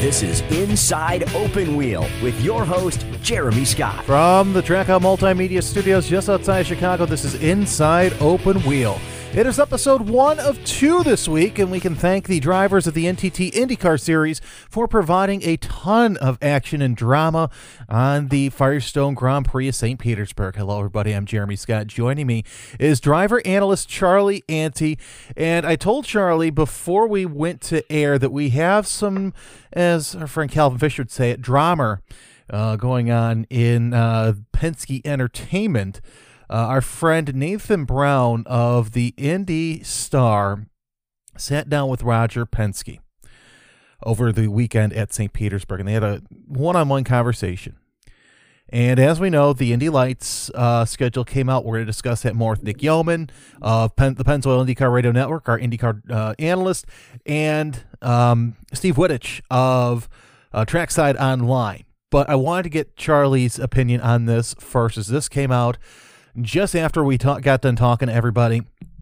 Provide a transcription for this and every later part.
This is Inside Open Wheel with your host, Jeremy Scott. From the Trackout Multimedia Studios just outside Chicago, this is Inside Open Wheel. It is episode 1 of 2 this week, and we can thank the drivers of the NTT IndyCar Series for providing a ton of action and drama on the Firestone Grand Prix of St. Petersburg. Hello, everybody. I'm Jeremy Scott. Joining me is driver analyst Charlie Ante, and I told Charlie before we went to air that we have some, as our friend Calvin Fisher would say it, drama going on in Penske Entertainment. Our friend Nathan Brown of the Indy Star sat down with Roger Penske over the weekend at St. Petersburg, and they had a one-on-one conversation. And as we know, the Indy Lights schedule came out. We're going to discuss that more with Nick Yeoman of the Pennzoil IndyCar Radio Network, our IndyCar analyst, and Steve Wittich of Trackside Online. But I wanted to get Charlie's opinion on this first, as this came out just after we got done talking to everybody.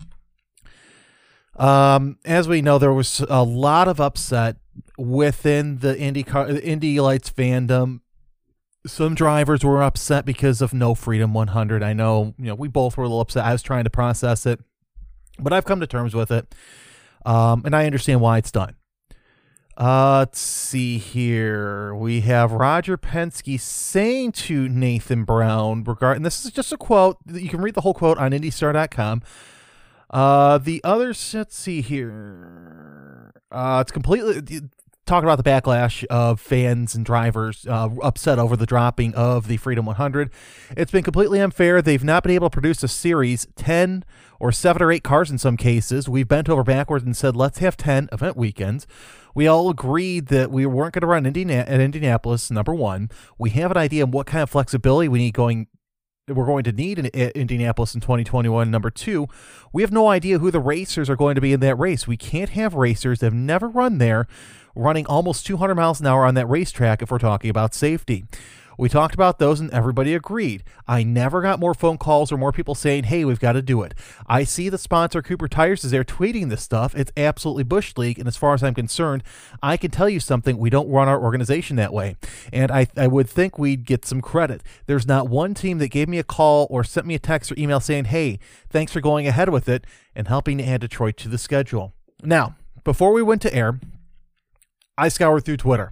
As we know, there was a lot of upset within the Indy Lights fandom. Some drivers were upset because of No Freedom 100. I know, we both were a little upset. I was trying to process it, but I've come to terms with it, and I understand why it's done. Let's see here. We have Roger Penske saying to Nathan Brown, and this is just a quote. You can read the whole quote on IndyStar.com. The others, let's see here. It's completely talking about the backlash of fans and drivers upset over the dropping of the Freedom 100. It's been completely unfair. They've not been able to produce a series, 10 or 7 or 8 cars in some cases. We've bent over backwards and said, let's have 10 event weekends. We all agreed that we weren't going to run at Indianapolis, number one. We have an idea of what kind of flexibility we're going to need in Indianapolis in 2021. Number two, we have no idea who the racers are going to be in that race. We can't have racers that have never run there running almost 200 miles an hour on that racetrack if we're talking about safety. We talked about those and everybody agreed. I never got more phone calls or more people saying, hey, we've got to do it. I see the sponsor Cooper Tires is there tweeting this stuff. It's absolutely Busch League, and as far as I'm concerned, I can tell you something. We don't run our organization that way, and I would think we'd get some credit. There's not one team that gave me a call or sent me a text or email saying, hey, thanks for going ahead with it and helping to add Detroit to the schedule. Now, before we went to air, I scoured through Twitter.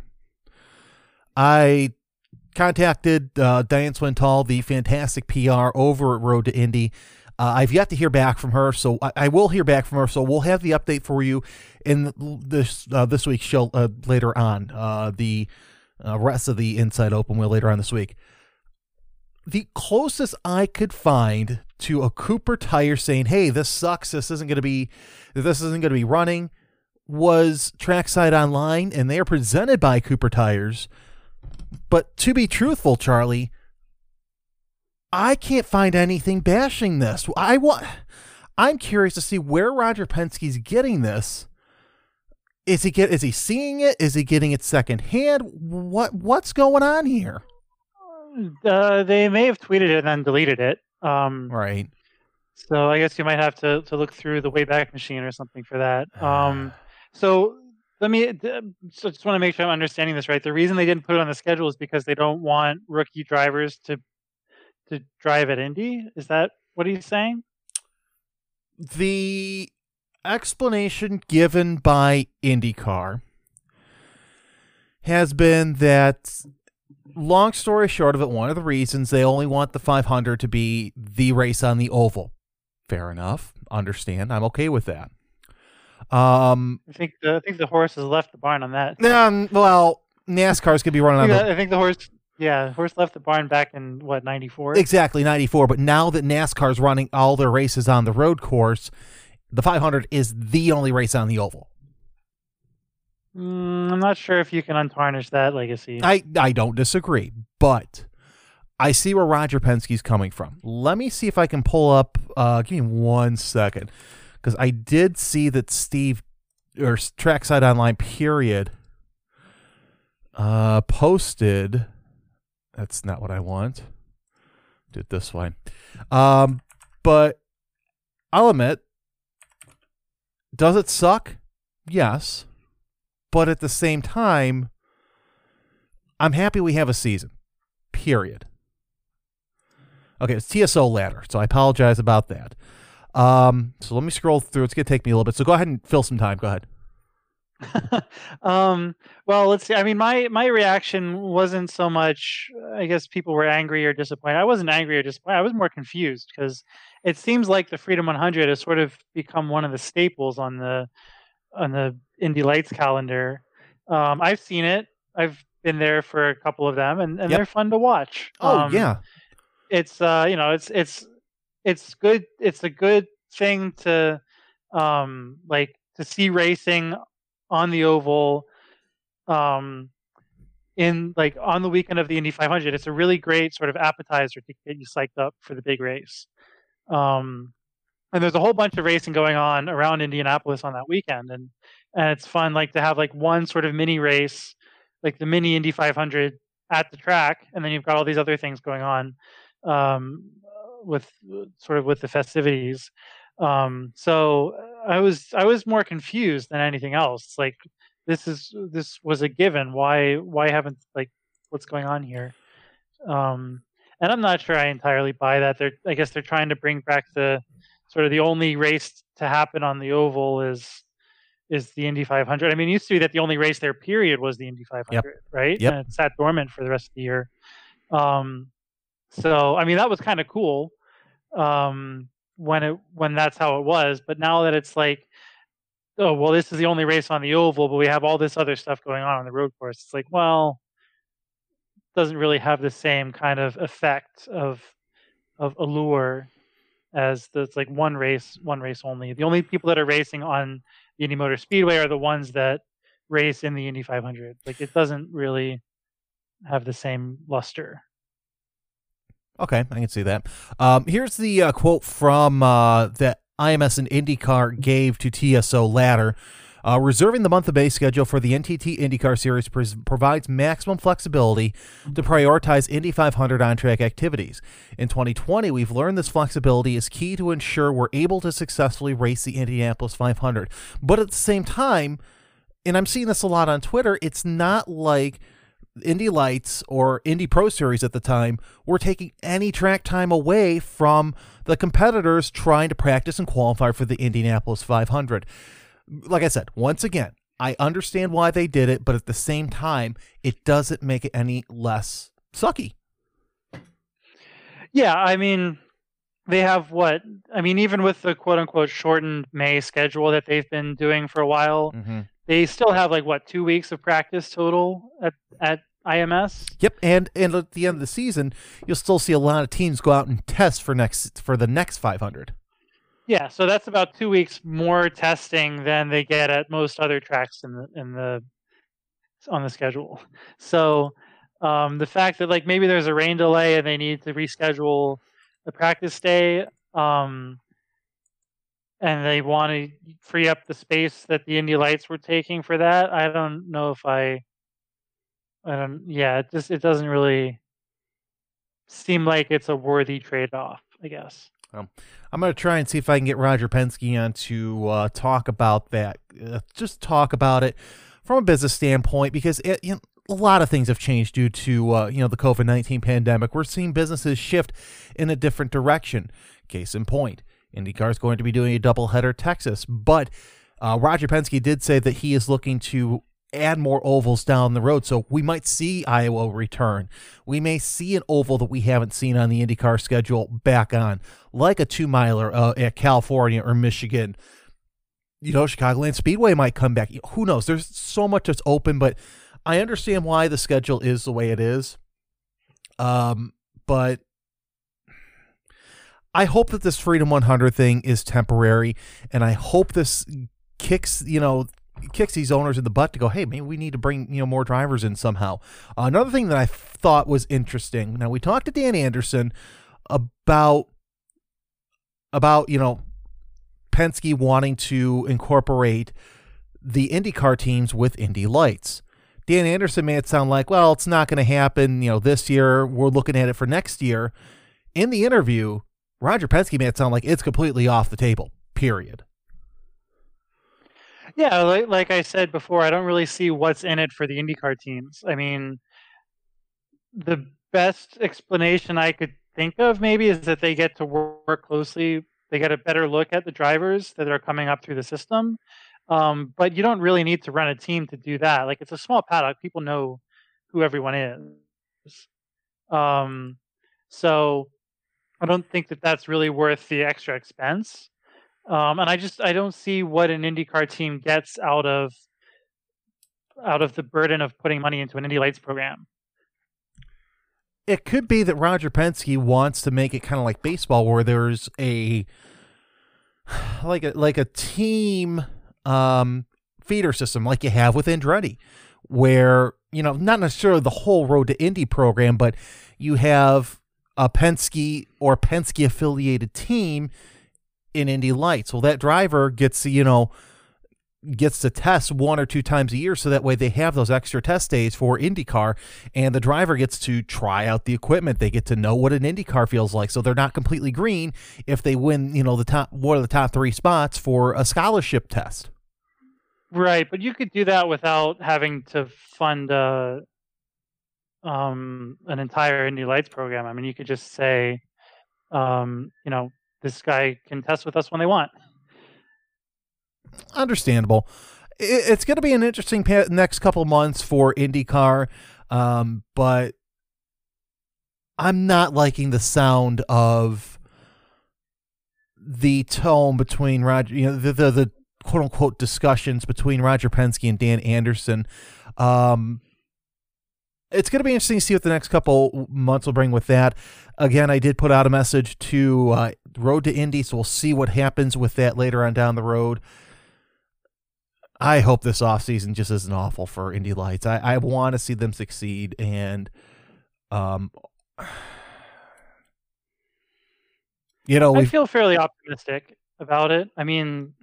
I contacted Diane Swintal, the fantastic PR over at Road to Indy. I've yet to hear back from her, so I will hear back from her. So we'll have the update for you in this week's show later on. The rest of the Inside Open Wheel later on this week. The closest I could find to a Cooper Tire saying, "Hey, this sucks. This isn't going to be running," was Trackside Online, and they are presented by Cooper Tires. But to be truthful, Charlie, I can't find anything bashing this. I'm curious to see where Roger Penske's getting this. Is he seeing it? Is he getting it secondhand? What's going on here? They may have tweeted it and then deleted it. Right. So I guess you might have to look through the Wayback Machine or something for that. So just want to make sure I'm understanding this right. The reason they didn't put it on the schedule is because they don't want rookie drivers to drive at Indy. Is that what he's saying? The explanation given by IndyCar has been that, long story short of it, one of the reasons they only want the 500 to be the race on the oval. Fair enough. Understand. I'm okay with that. I think the horse has left the barn on that. Well, NASCAR's could be running on I think the horse left the barn back in 94? Exactly, 94. But now that NASCAR's running all their races on the road course, the 500 is the only race on the oval. I'm not sure if you can untarnish that legacy. I don't disagree, but I see where Roger Penske's coming from. Let me see if I can pull up. Give me 1 second. Because I did see that Steve, or Trackside Online, period, posted. That's not what I want. Do it this way. But I'll admit, does it suck? Yes. But at the same time, I'm happy we have a season. Period. Okay, it's TSO ladder, so I apologize about that. So let me scroll through. It's going to take me a little bit. So go ahead and fill some time. Go ahead. Well, let's see. I mean, my reaction wasn't so much, I guess people were angry or disappointed. I wasn't angry or disappointed. I was more confused because it seems like the Freedom 100 has sort of become one of the staples on the Indy Lights calendar. I've seen it. I've been there for a couple of them, and they're fun to watch. Yeah. It's it's good. It's a good thing to like to see racing on the oval in like on the weekend of the Indy 500. It's a really great sort of appetizer to get you psyched up for the big race. And there's a whole bunch of racing going on around Indianapolis on that weekend, and it's fun like to have like one sort of mini race, like the mini Indy 500 at the track, and then you've got all these other things going on with the festivities. So I was more confused than anything else. It's like this was a given. Why haven't like what's going on here? And I'm not sure I entirely buy that. I guess they're trying to bring back the sort of the only race to happen on the oval is the Indy 500. I mean, it used to be that the only race there period was the Indy 500, right? Yep. And it sat dormant for the rest of the year. So I mean that was kind of cool when that's how it was. But now that it's like, oh well, this is the only race on the oval, but we have all this other stuff going on the road course. It's like, well, doesn't really have the same kind of effect of allure as it's like one race only. The only people that are racing on the Indy Motor Speedway are the ones that race in the Indy 500. Like it doesn't really have the same luster. Okay, I can see that. Here's the quote from that IMS and IndyCar gave to TSO Ladder. Reserving the month of May schedule for the NTT IndyCar Series provides maximum flexibility to prioritize Indy 500 on-track activities. In 2020, we've learned this flexibility is key to ensure we're able to successfully race the Indianapolis 500. But at the same time, and I'm seeing this a lot on Twitter, it's not like Indy Lights or Indy Pro Series at the time were taking any track time away from the competitors trying to practice and qualify for the Indianapolis 500. Like I said, once again, I understand why they did it, but at the same time, it doesn't make it any less sucky. Yeah, I mean, they have even with the quote-unquote shortened May schedule that they've been doing for a while, they still have 2 weeks of practice total at IMS. Yep, and at the end of the season, you'll still see a lot of teams go out and test for the next 500. Yeah, so that's about 2 weeks more testing than they get at most other tracks on the schedule. So the fact that maybe there's a rain delay and they need to reschedule the practice day, and they want to free up the space that the Indy Lights were taking for that, I don't know if it doesn't really seem like it's a worthy trade-off, I guess. I'm going to try and see if I can get Roger Penske on to talk about that. Just talk about it from a business standpoint, because a lot of things have changed due to the COVID-19 pandemic. We're seeing businesses shift in a different direction. Case in point, IndyCar is going to be doing a doubleheader Texas, but Roger Penske did say that he is looking to add more ovals down the road. So we might see Iowa return. We may see an oval that we haven't seen on the IndyCar schedule back on, like a 2-miler at California or Michigan. Chicagoland Speedway might come back. Who knows? There's so much that's open, but I understand why the schedule is the way it is. But I hope that this Freedom 100 thing is temporary, and I hope this kicks these owners in the butt to go, hey, maybe we need to bring more drivers in somehow. Another thing that I thought was interesting. Now, we talked to Dan Anderson about Penske wanting to incorporate the IndyCar teams with Indy Lights. Dan Anderson made it sound like, well, it's not going to happen this year. We're looking at it for next year. In the interview, Roger Penske made it sound like it's completely off the table, period. Yeah, like I said before, I don't really see what's in it for the IndyCar teams. I mean, the best explanation I could think of maybe is that they get to work closely. They get a better look at the drivers that are coming up through the system. But you don't really need to run a team to do that. Like, it's a small paddock. People know who everyone is. So I don't think that that's really worth the extra expense. And I don't see what an IndyCar team gets out of the burden of putting money into an Indy Lights program. It could be that Roger Penske wants to make it kind of like baseball, where there's a team feeder system like you have with Andretti, where, not necessarily the whole Road to Indy program, but you have a Penske or Penske affiliated team in Indy Lights. Well, that driver gets to test 1 or 2 times a year, so that way they have those extra test days for IndyCar, and the driver gets to try out the equipment. They get to know what an IndyCar feels like, so they're not completely green if they win, one of the top 3 spots for a scholarship test. Right, but you could do that without having to fund an entire Indy Lights program. I mean, you could just say, this guy can test with us when they want. Understandable. It's going to be an interesting next couple months for IndyCar, but I'm not liking the sound of the tone between Roger, the quote unquote discussions between Roger Penske and Dan Anderson. It's going to be interesting to see what the next couple months will bring with that. Again, I did put out a message to Road to Indy, so we'll see what happens with that later on down the road. I hope this offseason just isn't awful for Indy Lights. I want to see them succeed, and I feel fairly optimistic about it. I mean,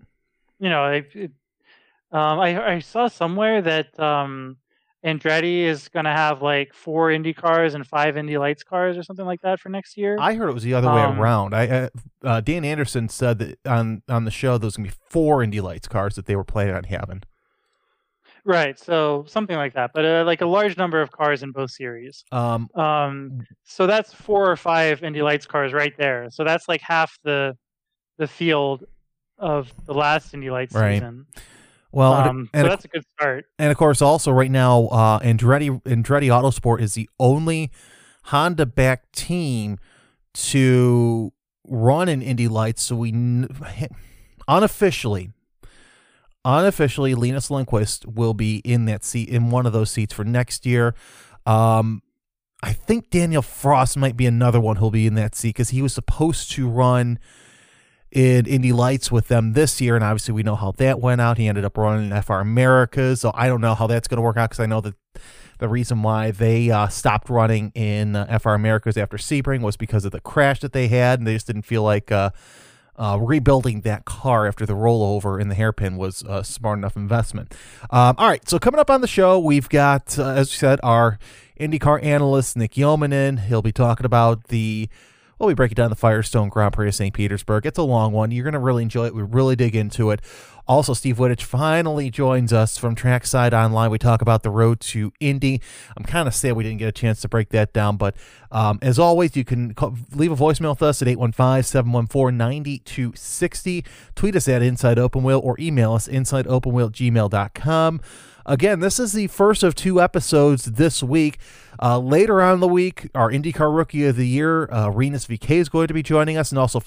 I saw somewhere that Andretti is going to have like 4 Indy cars and 5 Indy Lights cars or something like that for next year. I heard it was the other way around. Dan Anderson said that on the show there was going to be 4 Indy Lights cars that they were planning on having. Right, so something like that, but like a large number of cars in both series. So that's 4 or 5 Indy Lights cars right there. So that's like half the field of the last Indy Lights season. Well, so that's a good start. And of course, also right now, Andretti Autosport is the only Honda-backed team to run in Indy Lights. So we unofficially, Linus Lundqvist will be in that seat, in one of those seats for next year. I think Daniel Frost might be another one who'll be in that seat, because he was supposed to run in Indy Lights with them this year, and obviously we know how that went out. He ended up running in FR Americas, so I don't know how that's going to work out, because I know that the reason why they stopped running in FR Americas after Sebring was because of the crash that they had, and they just didn't feel like rebuilding that car after the rollover in the hairpin was a smart enough investment. All right, so coming up on the show, we've got, as we said, our IndyCar analyst, Nick Yeoman. He'll be talking about we'll be breaking down the Firestone Grand Prix of St. Petersburg. It's a long one. You're going to really enjoy it. We really dig into it. Also, Steve Wittich finally joins us from Trackside Online. We talk about the road to Indy. I'm kind of sad we didn't get a chance to break that down, but as always, you can leave a voicemail with us at 815-714-9260. Tweet us at Inside Open Wheel, or email us insideopenwheel@gmail.com. Again, this is the first of 2 episodes this week. Later on in the week, our IndyCar Rookie of the Year, Rinus VeeKay, is going to be joining us, and also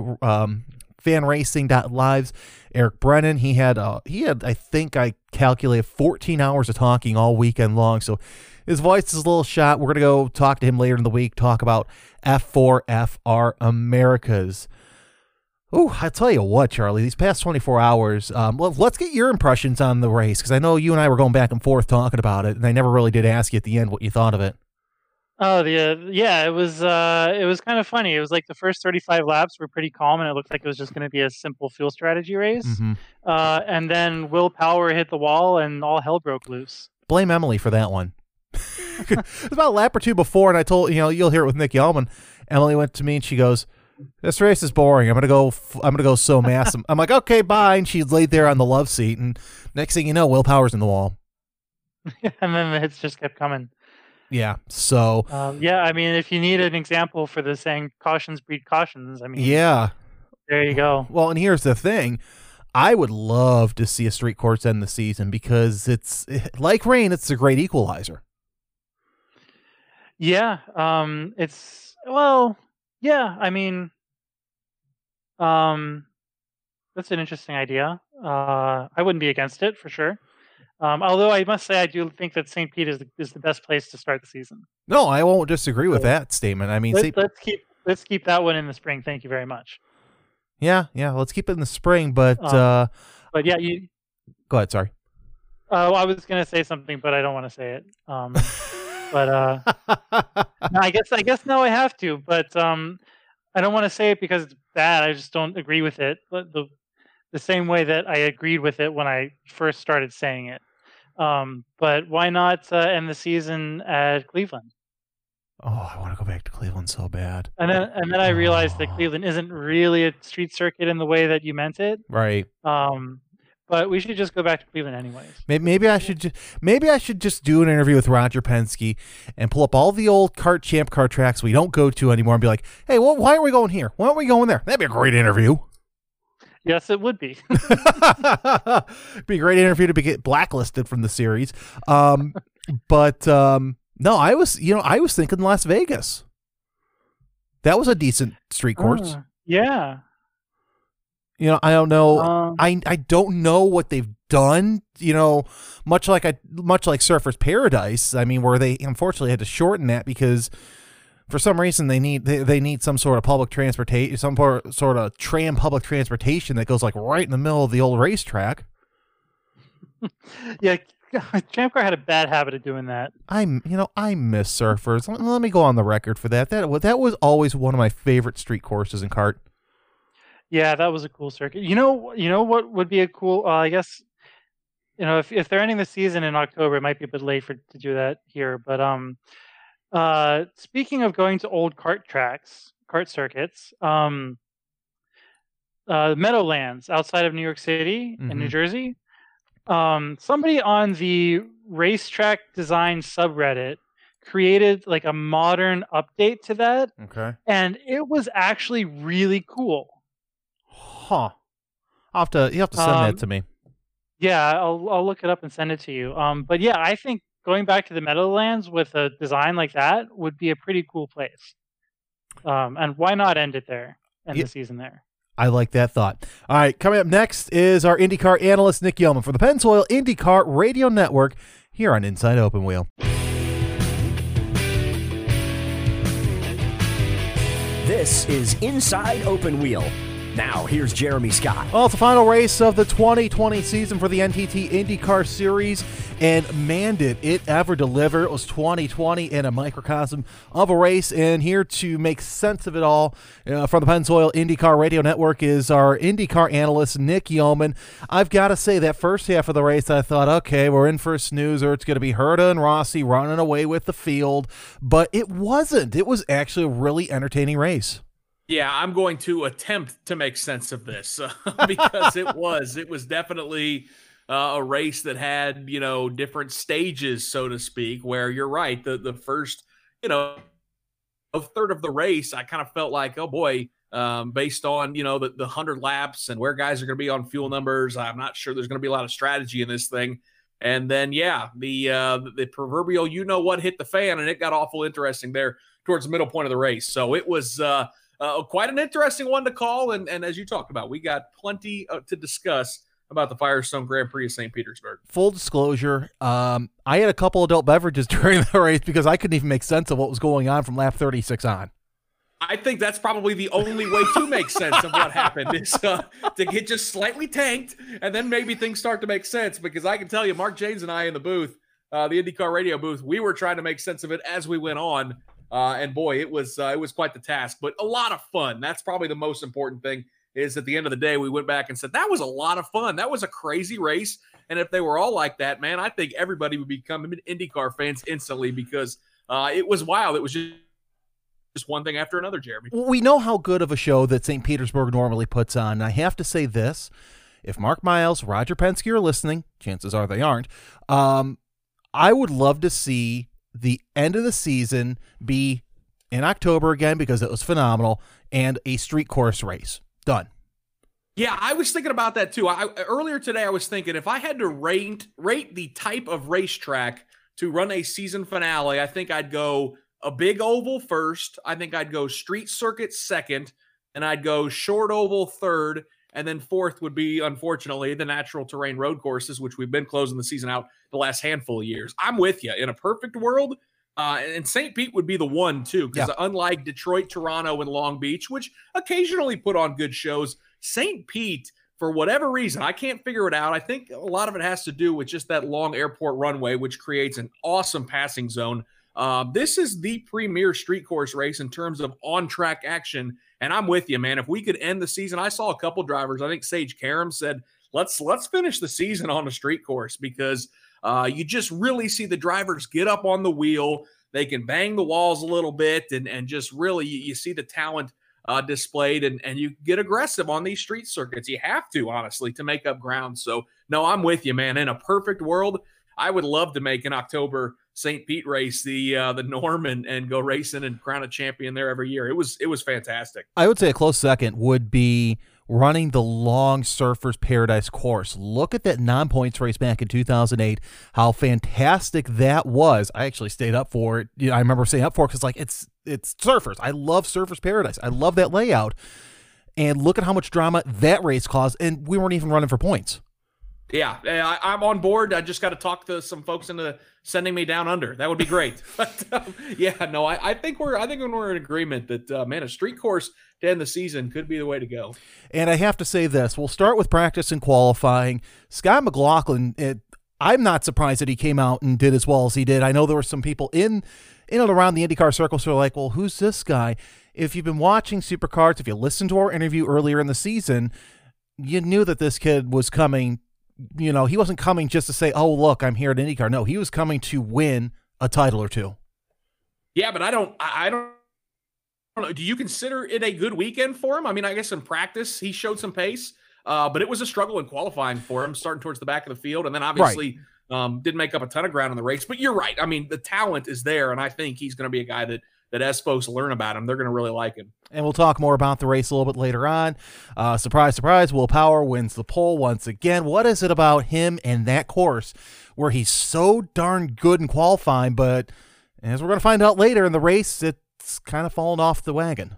FanRacing.Live's Eric Brennan. He had, I think I calculated 14 hours of talking all weekend long, so his voice is a little shot. We're going to go talk to him later in the week, talk about F4 FR Americas. Oh, I tell you what, Charlie, these past 24 hours, let's get your impressions on the race, because I know you and I were going back and forth talking about it, and I never really did ask you at the end what you thought of it. Oh, yeah, it was kind of funny. It was like the first 35 laps were pretty calm, and it looked like it was just going to be a simple fuel strategy race. Mm-hmm. And then Will Power hit the wall, and all hell broke loose. Blame Emily for that one. It was about a lap or 2 before, and I told, you'll hear it with Nick Yeoman. Emily went to me, and she goes, "This race is boring. I'm gonna go so mass." I'm like, "Okay, bye." And she laid there on the love seat, and next thing you know, Will Power's in the wall. And then the hits just kept coming. Yeah. So. Yeah, I mean, if you need an example for the saying "cautions breed cautions," I mean, Yeah. there you go. Well, and here's the thing. I would love to see a street course end the season because it's like rain. It's a great equalizer. Yeah. Yeah. I mean, that's an interesting idea. I wouldn't be against it for sure. Although I must say, I do think that St. Pete is the best place to start the season. No, I won't disagree with that statement. I mean, let's keep that one in the spring. Thank you very much. Yeah, let's keep it in the spring, but yeah, you go ahead. Sorry. Well, I was going to say something, but I don't want to say it. No, I guess now I have to, but I don't want to say it because it's bad. I just don't agree with it. But the same way that I agreed with it when I first started saying it. But why not end the season at Cleveland? Oh, I want to go back to Cleveland so bad. And then I realized that Cleveland isn't really a street circuit in the way that you meant it. Right. But we should just go back to Cleveland anyways. Maybe I should just do an interview with Roger Penske and pull up all the old champ car tracks we don't go to anymore and be like, hey, why are we going here? Why aren't we going there? That'd be a great interview. Yes, it would be. Be a great interview to get blacklisted from the series. No, I was thinking Las Vegas. That was a decent street course. Yeah. I don't know. I don't know what they've done. Much like Surfers Paradise. I mean, where they unfortunately had to shorten that because for some reason they need some sort of public transportation, some sort of tram public transportation that goes like right in the middle of the old racetrack. Yeah. Champ Car had a bad habit of doing that. I miss Surfers. Let me go on the record for that. That was always one of my favorite street courses in kart. Yeah, that was a cool circuit. You know what would be a cool? I guess if they're ending the season in October, it might be a bit late to do that here. But speaking of going to old kart circuits, Meadowlands outside of New York City in New Jersey. Somebody on the racetrack design subreddit created like a modern update to that. Okay. And it was actually really cool. Huh. You have to send that to me. Yeah, I'll look it up and send it to you. But yeah, I think going back to the Meadowlands with a design like that would be a pretty cool place. And why not end it there, the season there? I like that thought. All right, coming up next is our IndyCar analyst, Nick Yeoman, for the Pennzoil IndyCar Radio Network here on Inside Open Wheel. This is Inside Open Wheel. Now, here's Jeremy Scott. Well, it's the final race of the 2020 season for the NTT IndyCar Series, and man, did it ever deliver. It was 2020 in a microcosm of a race, and here to make sense of it all from the Pennzoil IndyCar Radio Network is our IndyCar analyst, Nick Yeoman. I've got to say, that first half of the race, I thought, okay, we're in for a snoozer. It's going to be Herta and Rossi running away with the field, but it wasn't. It was actually a really entertaining race. Yeah, I'm going to attempt to make sense of this because it was definitely a race that had, different stages, so to speak, where you're right. The first, a third of the race, I kind of felt like, oh boy, based on, the 100 laps and where guys are going to be on fuel numbers, I'm not sure there's going to be a lot of strategy in this thing. And then, the proverbial, what hit the fan, and it got awful interesting there towards the middle point of the race. So it was, quite an interesting one to call, and as you talked about, we got plenty to discuss about the Firestone Grand Prix of St. Petersburg. Full disclosure, I had a couple adult beverages during the race because I couldn't even make sense of what was going on from lap 36 on. I think that's probably the only way to make sense of what happened is to get just slightly tanked, and then maybe things start to make sense, because I can tell you, Mark Janes and I in the booth, the IndyCar radio booth, we were trying to make sense of it as we went on. And boy, it was quite the task, but a lot of fun. That's probably the most important thing, is at the end of the day, we went back and said, that was a lot of fun. That was a crazy race. And if they were all like that, man, I think everybody would become IndyCar fans instantly, because it was wild. It was just one thing after another, Jeremy. We know how good of a show that St. Petersburg normally puts on. And I have to say this, if Mark Miles, Roger Penske are listening, chances are they aren't, I would love to see the end of the season be in October again because it was phenomenal, and a street course race. Done. Yeah, I was thinking about that too. Earlier today, I was thinking if I had to rate the type of racetrack to run a season finale, I think I'd go a big oval first. I think I'd go street circuit second, and I'd go short oval third, and then fourth would be, unfortunately, the natural terrain road courses, which we've been closing the season out the last handful of years. I'm with you. In a perfect world, and St. Pete would be the one too, because unlike Detroit, Toronto, and Long Beach, which occasionally put on good shows, St. Pete, for whatever reason, I can't figure it out. I think a lot of it has to do with just that long airport runway, which creates an awesome passing zone. This is the premier street course race in terms of on-track action, and I'm with you, man. If we could end the season, I saw a couple drivers, I think Sage Karam said, let's finish the season on a street course, because you just really see the drivers get up on the wheel. They can bang the walls a little bit, and just really you see the talent displayed, and you get aggressive on these street circuits. You have to, honestly, to make up ground. So, no, I'm with you, man. In a perfect world, I would love to make an October St. Pete race the norm and go racing and crown a champion there every year. It was fantastic. I would say a close second would be running the long Surfers Paradise course. Look at that non-points race back in 2008, how fantastic that was. I actually stayed up for it. I remember staying up for it because it's Surfers. I love Surfers Paradise. I love that layout. And look at how much drama that race caused, and we weren't even running for points. Yeah, I'm on board. I just got to talk to some folks into sending me down under. That would be great. But I think we're in agreement that man, a street course to end the season could be the way to go. And I have to say this: we'll start with practice and qualifying. Scott McLaughlin, I'm not surprised that he came out and did as well as he did. I know there were some people in and around the IndyCar circles who are like, "Well, who's this guy?" If you've been watching Supercars, if you listened to our interview earlier in the season, you knew that this kid was coming. He wasn't coming just to say, oh, look, I'm here at IndyCar. No, he was coming to win a title or two. Yeah, but I don't know. Do you consider it a good weekend for him? I mean, I guess in practice he showed some pace, but it was a struggle in qualifying for him, starting towards the back of the field. And then obviously didn't make up a ton of ground in the race. But you're right. I mean, the talent is there, and I think he's going to be a guy that as folks learn about him, they're going to really like him. And we'll talk more about the race a little bit later on. Surprise, surprise, Will Power wins the pole once again. What is it about him and that course where he's so darn good in qualifying, but as we're going to find out later in the race, it's kind of fallen off the wagon?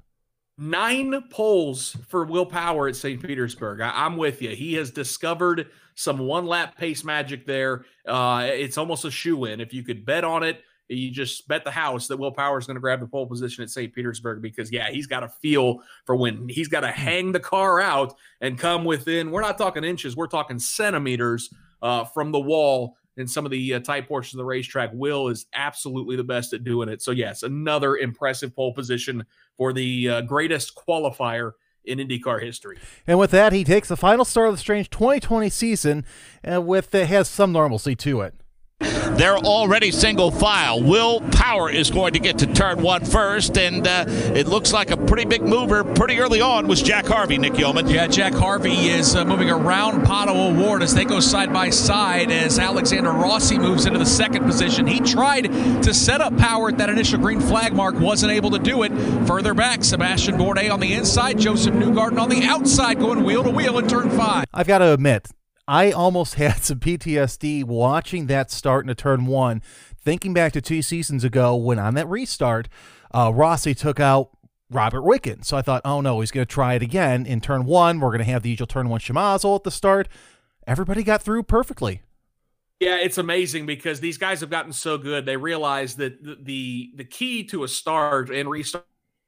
9 poles for Will Power at St. Petersburg. I'm with you. He has discovered some one-lap pace magic there. It's almost a shoe-in. If you could bet on it, you just bet the house that Will Power is going to grab the pole position at St. Petersburg, because, he's got a feel for when he's got to hang the car out and come within, we're not talking inches, we're talking centimeters from the wall in some of the tight portions of the racetrack. Will is absolutely the best at doing it. So, yes, another impressive pole position for the greatest qualifier in IndyCar history. And with that, he takes the final start of the strange 2020 season has some normalcy to it. They're already single file. Will Power is going to get to turn 1 first, and it looks like a pretty big mover pretty early on was Jack Harvey, Nick Yeoman. Yeah, Jack Harvey is moving around Pato O'Ward as they go side by side as Alexander Rossi moves into the second position. He tried to set up Power at that initial green flag mark, wasn't able to do it. Further back, Sebastian Bourdais on the inside, Joseph Newgarden on the outside going wheel to wheel in turn 5. I've got to admit, I almost had some PTSD watching that start into turn 1, thinking back to 2 seasons ago when on that restart, Rossi took out Robert Wicken. So I thought, oh no, he's going to try it again in turn 1. We're going to have the usual turn 1 Shemazel at the start. Everybody got through perfectly. Yeah, it's amazing because these guys have gotten so good. They realize that the key to a start and restart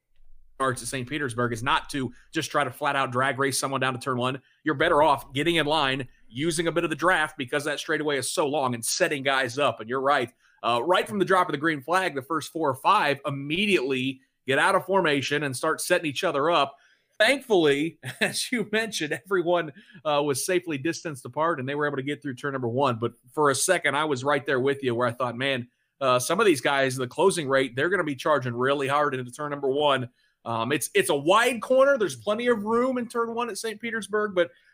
at St. Petersburg is not to just try to flat out drag race someone down to turn 1. You're better off getting in line, using a bit of the draft because that straightaway is so long, and setting guys up. And you're right. Right from the drop of the green flag, the first 4 or 5 immediately get out of formation and start setting each other up. Thankfully, as you mentioned, everyone was safely distanced apart and they were able to get through turn number 1. But for a second, I was right there with you where I thought, man, some of these guys, the closing rate, they're going to be charging really hard into turn number 1. It's a wide corner. There's plenty of room in turn 1 at St. Petersburg, but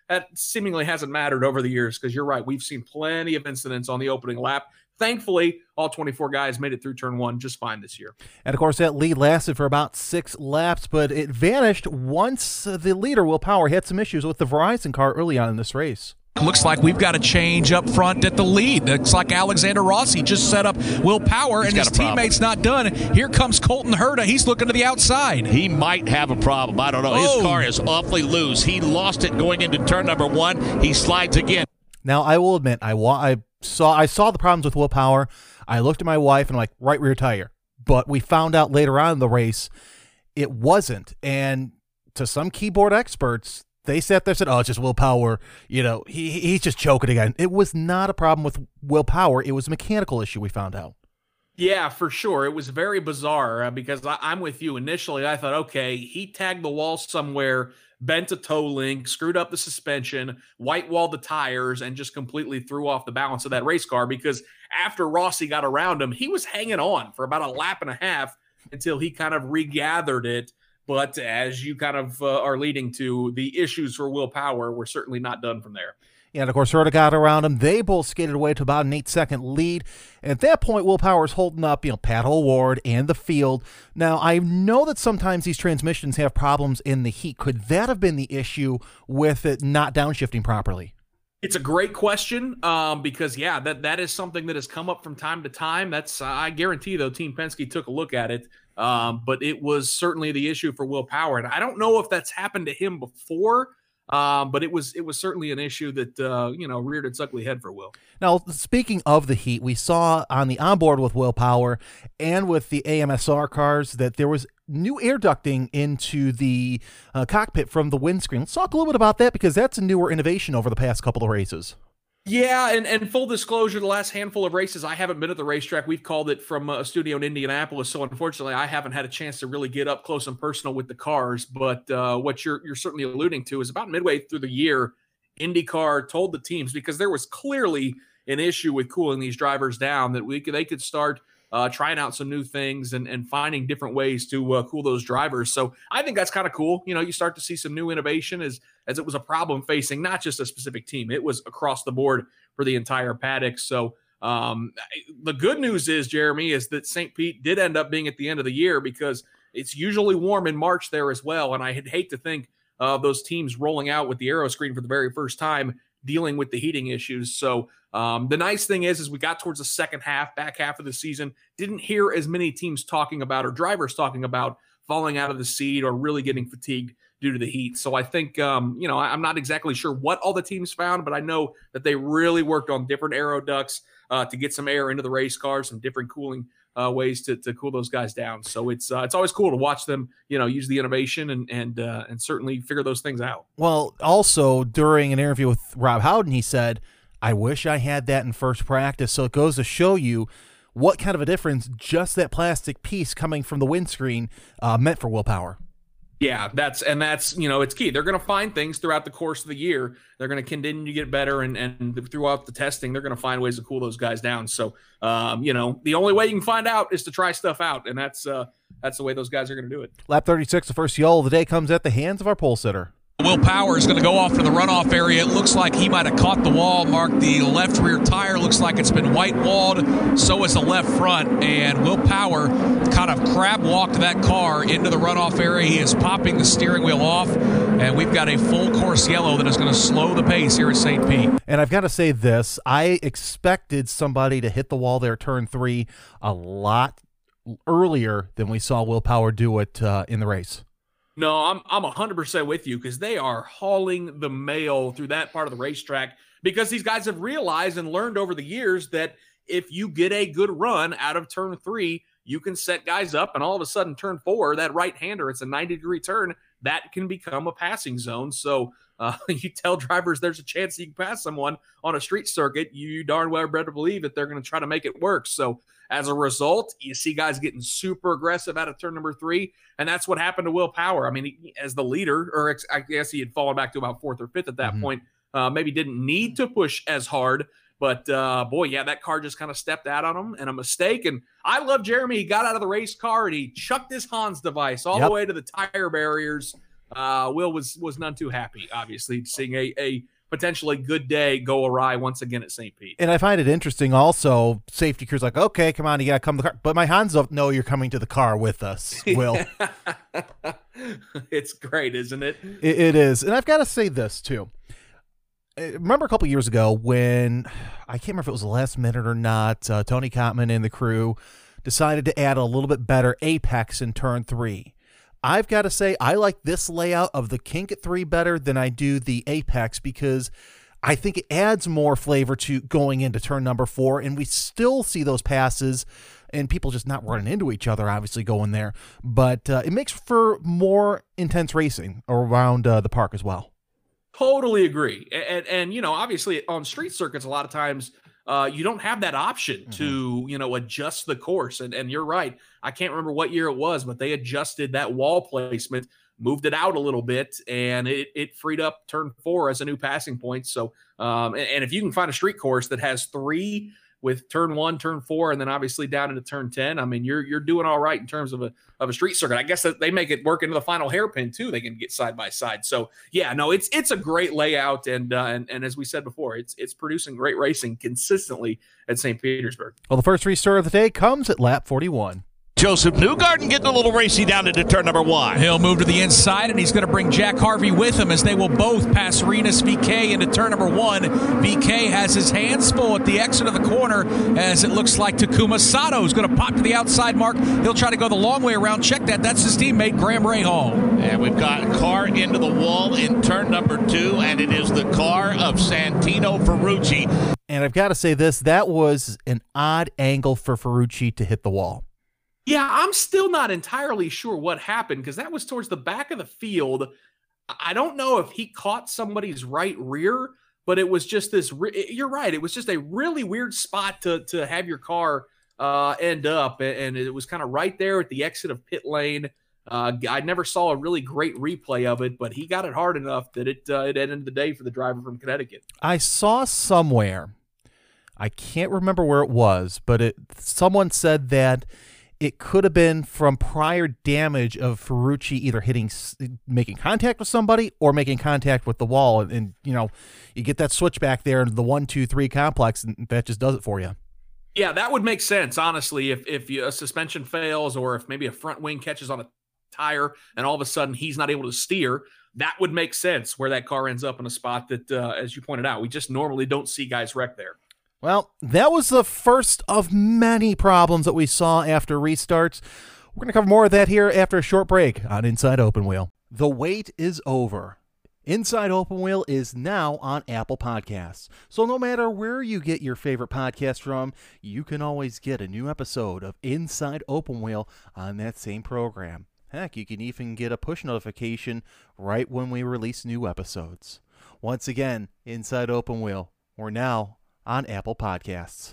that seemingly hasn't mattered over the years because you're right. We've seen plenty of incidents on the opening lap. Thankfully, all 24 guys made it through turn one just fine this year. And, of course, that lead lasted for about 6 laps, but it vanished once the leader, Will Power, had some issues with the Verizon car early on in this race. Looks like we've got a change up front at the lead. Looks like Alexander Rossi just set up Will Power, and his teammate's not done. Here comes Colton Herta. He's looking to the outside. He might have a problem. I don't know. His car is awfully loose. He lost it going into turn number 1. He slides again. Now, I will admit, I saw the problems with Will Power. I looked at my wife and I'm like, right rear tire. But we found out later on in the race it wasn't. And to some keyboard experts, they sat there and said, oh, it's just Will Power. You know, he's just choking again. It was not a problem with Will Power. It was a mechanical issue, we found out. Yeah, for sure. It was very bizarre because I'm with you. Initially, I thought, okay, he tagged the wall somewhere, bent a toe link, screwed up the suspension, white-walled the tires, and just completely threw off the balance of that race car because after Rossi got around him, he was hanging on for about a lap and a half until he kind of regathered it. But as you kind of are leading to, the issues for Will Power were certainly not done from there. Yeah, and of course, Herta got around him. They both skated away to about an 8-second lead. And at that point, Will Power's holding up, Pat O'Ward and the field. Now, I know that sometimes these transmissions have problems in the heat. Could that have been the issue with it not downshifting properly? It's a great question because, yeah, that is something that has come up from time to time. That's I guarantee, though, Team Penske took a look at it. But it was certainly the issue for Will Power. And I don't know if that's happened to him before. But it was certainly an issue that, reared its ugly head for Will. Now, speaking of the heat, we saw on the onboard with Will Power and with the AMSR cars that there was new air ducting into the cockpit from the windscreen. Let's talk a little bit about that because that's a newer innovation over the past couple of races. Yeah, and full disclosure, the last handful of races, I haven't been at the racetrack. We've called it from a studio in Indianapolis, so unfortunately, I haven't had a chance to really get up close and personal with the cars. But what you're certainly alluding to is about midway through the year, IndyCar told the teams, because there was clearly an issue with cooling these drivers down, that they could start trying out some new things and finding different ways to cool those drivers. So I think that's kind of cool. You start to see some new innovation as it was a problem facing not just a specific team. It was across the board for the entire paddock. So the good news is, Jeremy, is that St. Pete did end up being at the end of the year because it's usually warm in March there as well. And I hate to think of those teams rolling out with the aero screen for the very first time, dealing with the heating issues. So the nice thing is we got towards the back half of the season, didn't hear as many teams talking about or drivers talking about falling out of the seat or really getting fatigued due to the heat. So I think, I'm not exactly sure what all the teams found, but I know that they really worked on different aero ducts to get some air into the race cars, some different cooling ways to cool those guys down. So it's always cool to watch them, use the innovation and certainly figure those things out. Well, also during an interview with Rob Howden, he said, I wish I had that in first practice. So it goes to show you what kind of a difference just that plastic piece coming from the windscreen meant for Will Power. Yeah, that's it's key. They're going to find things throughout the course of the year. They're going to continue to get better, and throughout the testing, they're going to find ways to cool those guys down. So, the only way you can find out is to try stuff out, and that's the way those guys are going to do it. Lap 36, the first yellow of the day comes at the hands of our pole sitter. Will Power is going to go off to the runoff area. It looks like he might have caught the wall, Mark. The left rear tire looks like it's been white-walled. So is the left front. And Will Power kind of crab-walked that car into the runoff area. He is popping the steering wheel off. And we've got a full course yellow that is going to slow the pace here at St. Pete. And I've got to say this. I expected somebody to hit the wall there, turn 3, a lot earlier than we saw Will Power do it in the race. No, I'm 100% with you because they are hauling the mail through that part of the racetrack because these guys have realized and learned over the years that if you get a good run out of turn 3, you can set guys up, and all of a sudden turn 4, that right-hander, it's a 90-degree turn, that can become a passing zone. So you tell drivers there's a chance you can pass someone on a street circuit, you darn well better believe that they're going to try to make it work. So as a result, you see guys getting super aggressive out of turn number 3, and that's what happened to Will Power. I mean, as the leader, or I guess he had fallen back to about 4th or 5th at that point, maybe didn't need to push as hard, but that car just kind of stepped out on him, and a mistake. And I love Jeremy. He got out of the race car, and he chucked his Hans device all the way to the tire barriers. Will was none too happy, obviously, seeing a potentially good day go awry once again at St. Pete. And I find it interesting also, safety crew's like, okay, come on, you got to come to the car. But my Hanzo, no, you're coming to the car with us, Will. It's great, isn't it? It is. And I've got to say this, too. Remember a couple years ago when, I can't remember if it was the last minute or not, Tony Kottman and the crew decided to add a little bit better apex in turn 3. I've got to say, I like this layout of the kink at 3 better than I do the apex because I think it adds more flavor to going into turn number 4, and we still see those passes and people just not running into each other, obviously, going there. But it makes for more intense racing around the park as well. Totally agree. And you know, obviously on street circuits, a lot of times you don't have that option to, you know, adjust the course. And you're right. I can't remember what year it was, but they adjusted that wall placement, moved it out a little bit, and it freed up turn 4 as a new passing point. So, and if you can find a street course that has 3 with turn 1, turn 4, and then obviously down into turn 10, I mean, you're doing all right in terms of a street circuit. I guess that they make it work into the final hairpin too. They can get side by side. So yeah, no, it's a great layout, and as we said before, it's producing great racing consistently at St. Petersburg. Well, the first restart of the day comes at lap 41. Joseph Newgarden getting a little racy down into turn number 1. He'll move to the inside, and he's going to bring Jack Harvey with him as they will both pass Rinus VeeKay into turn number 1. VeeKay has his hands full at the exit of the corner as it looks like Takuma Sato is going to pop to the outside mark. He'll try to go the long way around. Check that. That's his teammate, Graham Rahal. And we've got a car into the wall in turn number 2, and it is the car of Santino Ferrucci. And I've got to say this, that was an odd angle for Ferrucci to hit the wall. Yeah, I'm still not entirely sure what happened because that was towards the back of the field. I don't know if he caught somebody's right rear, but it was just this. You're right. It was just a really weird spot to have your car end up, and it was kind of right there at the exit of pit lane. I never saw a really great replay of it, but he got it hard enough that it ended the day for the driver from Connecticut. I saw somewhere, I can't remember where it was, but someone said that it could have been from prior damage of Ferrucci either making contact with somebody or making contact with the wall. And you know, you get that switch back there in the 1, 2, 3 complex, and that just does it for you. Yeah, that would make sense, honestly, if a suspension fails or if maybe a front wing catches on a tire and all of a sudden he's not able to steer. That would make sense where that car ends up in a spot that, as you pointed out, we just normally don't see guys wreck there. Well, that was the first of many problems that we saw after restarts. We're going to cover more of that here after a short break on Inside Open Wheel. The wait is over. Inside Open Wheel is now on Apple Podcasts. So no matter where you get your favorite podcast from, you can always get a new episode of Inside Open Wheel on that same program. Heck, you can even get a push notification right when we release new episodes. Once again, Inside Open Wheel, we're now on Apple Podcasts.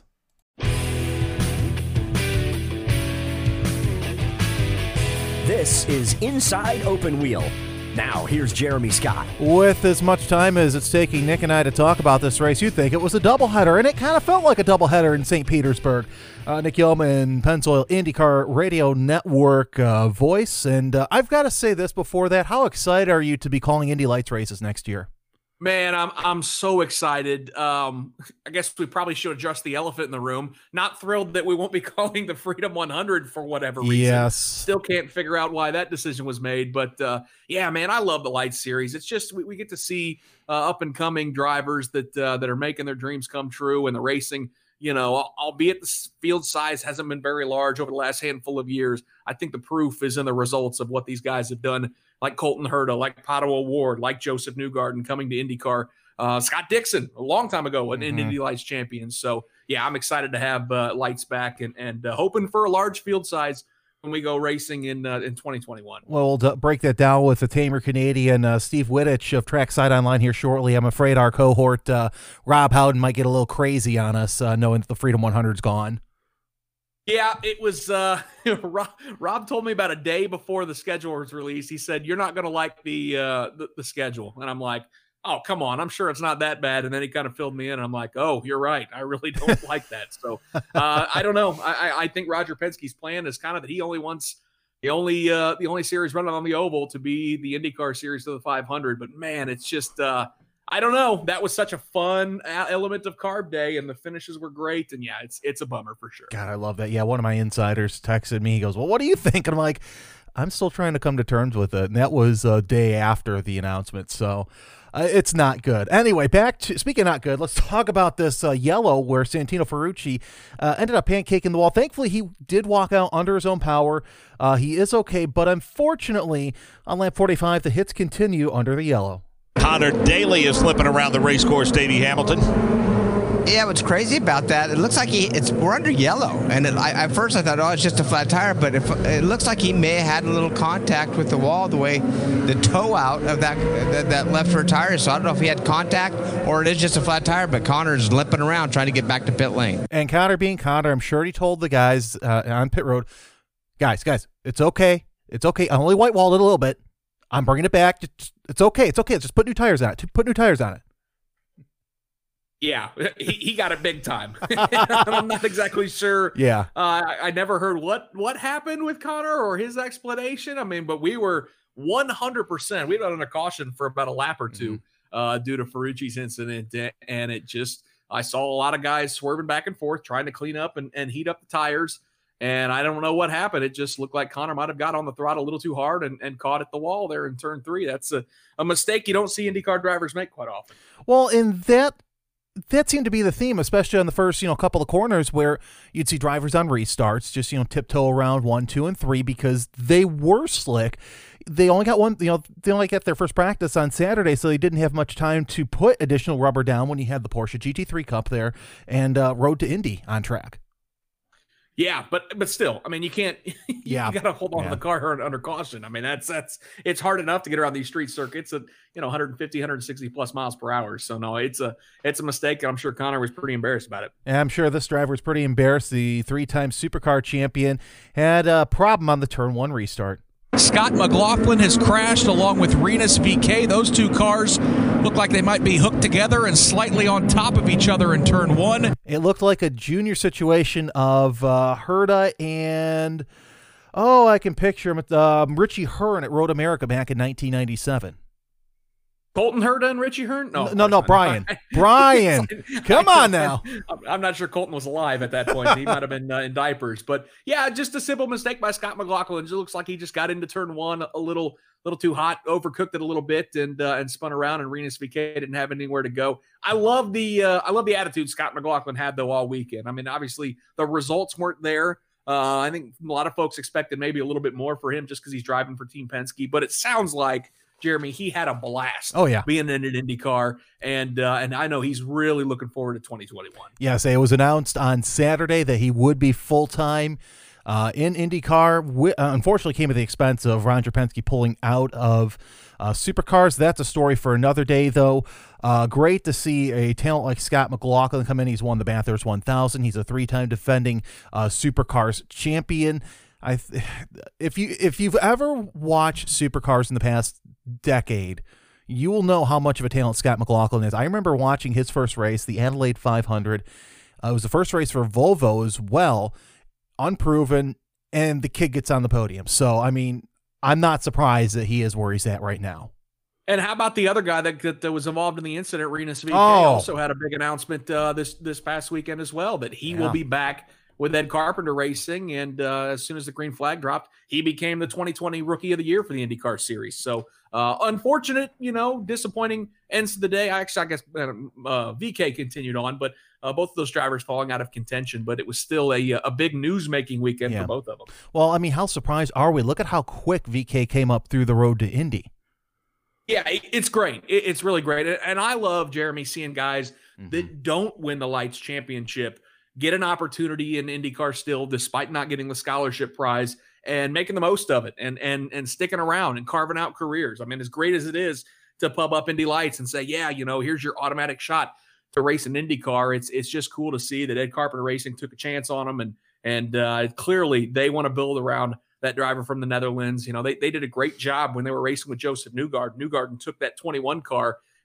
This is Inside Open Wheel. Now, here's Jeremy Scott. With as much time as it's taking Nick and I to talk about this race, you'd think it was a doubleheader, and it kind of felt like a doubleheader in St. Petersburg. Nick Yeoman, Pennzoil IndyCar Radio Network voice, and I've got to say this before that. How excited are you to be calling Indy Lights races next year? Man, I'm so excited. I guess we probably should address the elephant in the room. Not thrilled that we won't be calling the Freedom 100 for whatever reason. Yes. Still can't figure out why that decision was made. But, yeah, man, I love the Lights series. It's just we get to see up-and-coming drivers that are making their dreams come true, and the racing, you know, albeit the field size hasn't been very large over the last handful of years, I think the proof is in the results of what these guys have done, like Colton Herta, like Pato O'Ward, like Joseph Newgarden coming to IndyCar, Scott Dixon a long time ago, an Indy Lights champion. So, yeah, I'm excited to have Lights back and hoping for a large field size when we go racing in 2021. Well, we'll break that down with the Tamer Canadian Steve Wittich of Trackside Online here shortly. I'm afraid our cohort, Rob Howden, might get a little crazy on us knowing that the Freedom 100's gone. Yeah, it was Rob told me about a day before the schedule was released. He said, "You're not going to like the schedule." And I'm like, "Oh, come on. I'm sure it's not that bad." And then he kind of filled me in, and I'm like, "Oh, you're right. I really don't like that." So I don't know. I think Roger Penske's plan is kind of that he only wants The only series running on the oval to be the IndyCar series to the 500. But man, it's just I don't know. That was such a fun element of Carb Day, and the finishes were great. And yeah, it's a bummer for sure. God, I love that. Yeah, one of my insiders texted me. He goes, "Well, what do you think?" And I'm like, "I'm still trying to come to terms with it." And that was a day after the announcement, so it's not good. Anyway, back to speaking of not good. Let's talk about this yellow where Santino Ferrucci ended up pancaking the wall. Thankfully, he did walk out under his own power. He is okay, but unfortunately, on lap 45, the hits continue under the yellow. Connor Daly is flipping around the race course, Davey Hamilton. Yeah, what's crazy about that, it looks like we're under yellow. And at first I thought, it's just a flat tire, but it looks like he may have had a little contact with the wall the way the toe out of that left rear tire. So I don't know if he had contact or it is just a flat tire, but Connor's limping around trying to get back to pit lane. And Connor being Connor, I'm sure he told the guys on pit road, guys, it's okay. It's okay. I only white walled it a little bit. I'm bringing it back. It's okay. It's okay. Just put new tires on it. Put new tires on it. Yeah, he got it big time. I'm not exactly sure. Yeah. I never heard what happened with Connor or his explanation. I mean, but we were 100%. We got under caution for about a lap or two due to Ferrucci's incident. And I saw a lot of guys swerving back and forth, trying to clean up and heat up the tires. And I don't know what happened. It just looked like Connor might have got on the throttle a little too hard and caught at the wall there in turn 3. That's a mistake you don't see IndyCar drivers make quite often. Well, in that seemed to be the theme, especially on the first, couple of corners where you'd see drivers on restarts just, tiptoe around 1, 2, and 3 because they were slick. They only got one, they only got their first practice on Saturday, so they didn't have much time to put additional rubber down when you had the Porsche GT3 Cup there and Road to Indy on track. Yeah, but still, I mean, you can't. You got to hold on to the car under caution. I mean, that's it's hard enough to get around these street circuits at 150, 160 plus miles per hour. So no, it's a mistake, and I'm sure Connor was pretty embarrassed about it. And I'm sure this driver was pretty embarrassed. The 3-time Supercar champion had a problem on the turn 1 restart. Scott McLaughlin has crashed along with Rinus VeeKay. Those two cars look like they might be hooked together and slightly on top of each other in turn 1. It looked like a junior situation of Herta and, I can picture him, Richie Hearn at Road America back in 1997. Colton Herta and Richie Hearn? No, Brian. Brian, come on now. I'm not sure Colton was alive at that point. He might have been in diapers. But, yeah, just a simple mistake by Scott McLaughlin. It looks like he just got into turn 1 a little too hot, overcooked it a little bit, and spun around, and Rinus VeeKay didn't have anywhere to go. I love the attitude Scott McLaughlin had, though, all weekend. I mean, obviously, the results weren't there. I think a lot of folks expected maybe a little bit more for him just because he's driving for Team Penske. But it sounds like, Jeremy, he had a blast. Oh, yeah. Being in an IndyCar, and I know he's really looking forward to 2021. Yes, it was announced on Saturday that he would be full-time in IndyCar. Unfortunately, came at the expense of Roger Penske pulling out of Supercars. That's a story for another day, though. Great to see a talent like Scott McLaughlin come in. He's won the Bathurst 1000. He's a 3-time defending Supercars champion. If you've ever watched Supercars in the past decade, you will know how much of a talent Scott McLaughlin is. I remember watching his first race, the Adelaide 500. It was the first race for Volvo as well, unproven, and the kid gets on the podium. So, I mean, I'm not surprised that he is where he's at right now. And how about the other guy that was involved in the incident? Rinus VeeKay also had a big announcement this past weekend as well that he will be back with Ed Carpenter Racing, and as soon as the green flag dropped, he became the 2020 Rookie of the Year for the IndyCar Series. So unfortunate, disappointing ends to the day. I guess VeeKay continued on, but both of those drivers falling out of contention. But it was still a big news-making weekend for both of them. Well, I mean, how surprised are we? Look at how quick VeeKay came up through the road to Indy. Yeah, it's great. It's really great. And I love, Jeremy, seeing guys that don't win the Lights Championship get an opportunity in IndyCar still, despite not getting the scholarship prize, and making the most of it and sticking around and carving out careers. I mean, as great as it is to pub up Indy Lights and say, yeah, here's your automatic shot to race an IndyCar, it's just cool to see that Ed Carpenter Racing took a chance on them, and clearly they want to build around that driver from the Netherlands. They did a great job when they were racing with Joseph Newgarden. Newgarden took that 21 car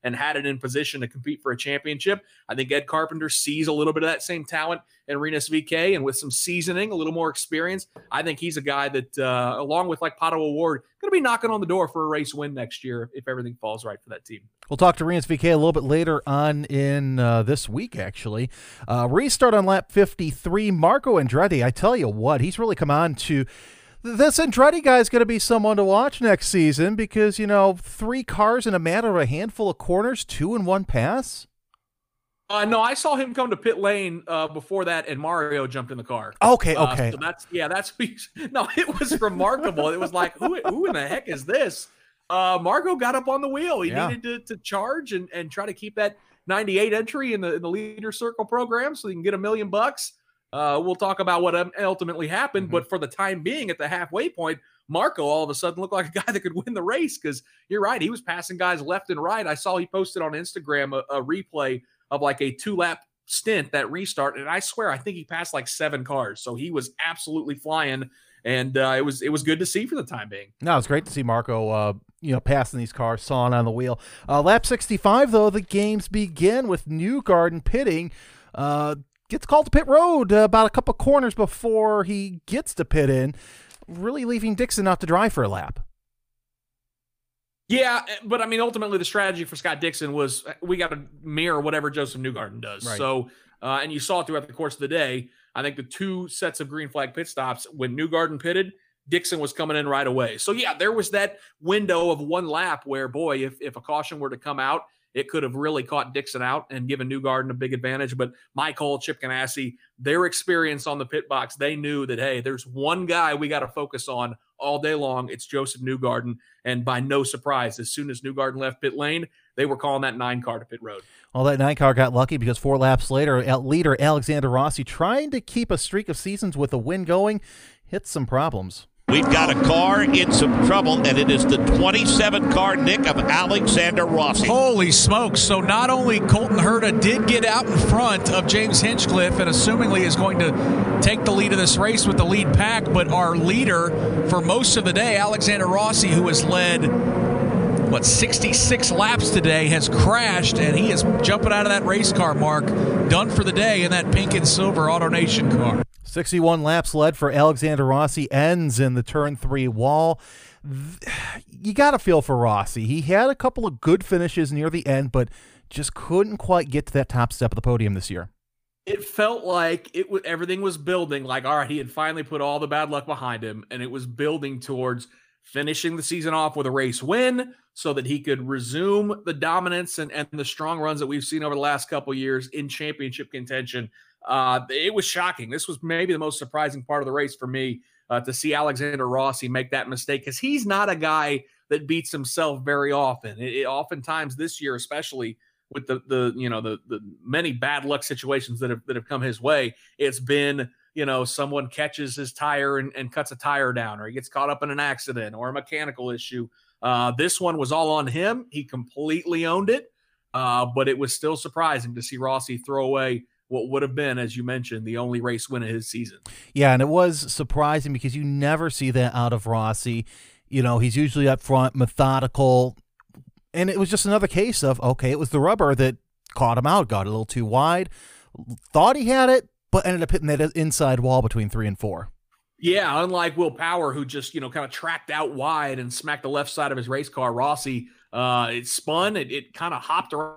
and had it in position to compete for a championship. I think Ed Carpenter sees a little bit of that same talent in Rinus VeeKay, and with some seasoning, a little more experience, I think he's a guy that, along with like Pato O'Ward, going to be knocking on the door for a race win next year if everything falls right for that team. We'll talk to Rinus VeeKay a little bit later on in this week, actually. Restart on lap 53. Marco Andretti, I tell you what, he's really come on to... This Andretti guy is going to be someone to watch next season because, 3 cars in a matter of a handful of corners, 2 in 1 pass. No, I saw him come to pit lane before that, and Mario jumped in the car. Okay. So that's no, it was remarkable. It was like, who in the heck is this? Marco got up on the wheel. He needed to charge and try to keep that 98 entry in the Leader Circle program so he can get $1 million. We'll talk about what ultimately happened, but for the time being, at the halfway point, Marco all of a sudden looked like a guy that could win the race because you're right, he was passing guys left and right. I saw he posted on Instagram a replay of like a 2-lap stint, that restart, and I swear I think he passed like 7 cars, so he was absolutely flying, and it was good to see for the time being. No, it's great to see Marco passing these cars, sawing on the wheel. Lap 65, though, the games begin with Newgarden pitting. Gets called to pit road about a couple corners before he gets to pit in, really leaving Dixon out to dry for a lap. Yeah, but I mean, ultimately the strategy for Scott Dixon was we got to mirror whatever Joseph Newgarden does. Right. So, and you saw it throughout the course of the day. I think the 2 sets of green flag pit stops, when Newgarden pitted, Dixon was coming in right away. So, yeah, there was that window of 1 lap where, boy, if a caution were to come out, it could have really caught Dixon out and given Newgarden a big advantage. But Michael, Chip Ganassi, their experience on the pit box, they knew that, hey, there's one guy we got to focus on all day long. It's Joseph Newgarden. And by no surprise, as soon as Newgarden left pit lane, they were calling that 9 car to pit road. Well, that 9 car got lucky because 4 laps later, leader Alexander Rossi, trying to keep a streak of seasons with a win going, hit some problems. We've got a car in some trouble, and it is the 27 car, Nick, of Alexander Rossi. Holy smokes. So not only Colton Herta did get out in front of James Hinchcliffe and assumingly is going to take the lead of this race with the lead pack, but our leader for most of the day, Alexander Rossi, who has led 66 laps today, has crashed, and he is jumping out of that race car, Mark, done for the day in that pink and silver AutoNation car. 61 laps led for Alexander Rossi, ends in the turn 3 wall. You got to feel for Rossi. He had a couple of good finishes near the end, but just couldn't quite get to that top step of the podium this year. It felt like everything was building, like, all right, he had finally put all the bad luck behind him, and it was building towards finishing the season off with a race win so that he could resume the dominance and the strong runs that we've seen over the last couple years in championship contention. It was shocking. This was maybe the most surprising part of the race for me, to see Alexander Rossi make that mistake, because he's not a guy that beats himself very often. Oftentimes this year, especially with the many bad luck situations that have come his way, it's been, someone catches his tire and cuts a tire down, or he gets caught up in an accident or a mechanical issue. This one was all on him. He completely owned it, but it was still surprising to see Rossi throw away what would have been, as you mentioned, the only race win of his season. Yeah, and it was surprising because you never see that out of Rossi. He's usually up front, methodical, and it was just another case of, okay, it was the rubber that caught him out, got a little too wide, thought he had it, but ended up hitting that inside wall between 3 and 4. Yeah, unlike Will Power, who just, kind of tracked out wide and smacked the left side of his race car, Rossi, it spun, it kind of hopped around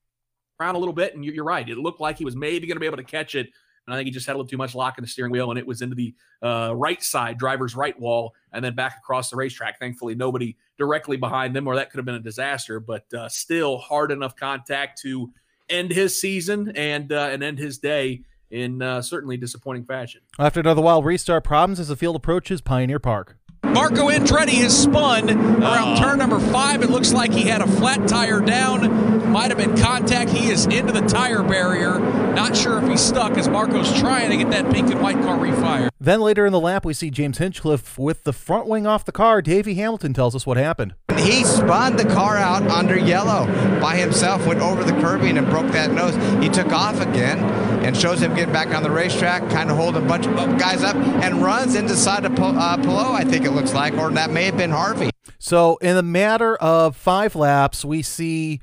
a little bit, and you're right. It looked like he was maybe going to be able to catch it, and I think he just had a little too much lock in the steering wheel, and it was into the right side, driver's right wall, and then back across the racetrack. Thankfully, nobody directly behind them, or that could have been a disaster, but still hard enough contact to end his season and end his day in certainly disappointing fashion. After another wild restart, problems as the field approaches Pioneer Park. Marco Andretti has spun around turn number 5. It looks like he had a flat tire down. Might have been contact. He is into the tire barrier. Not sure if he's stuck as Marco's trying to get that pink and white car refired. Then later in the lap, we see James Hinchcliffe with the front wing off the car. Davey Hamilton tells us what happened. He spun the car out under yellow by himself, went over the curbing and broke that nose. He took off again and shows him getting back on the racetrack, kind of holding a bunch of guys up, and runs into the side of Palou, I think it looks like, or that may have been Harvey. So in a matter of 5 laps, we see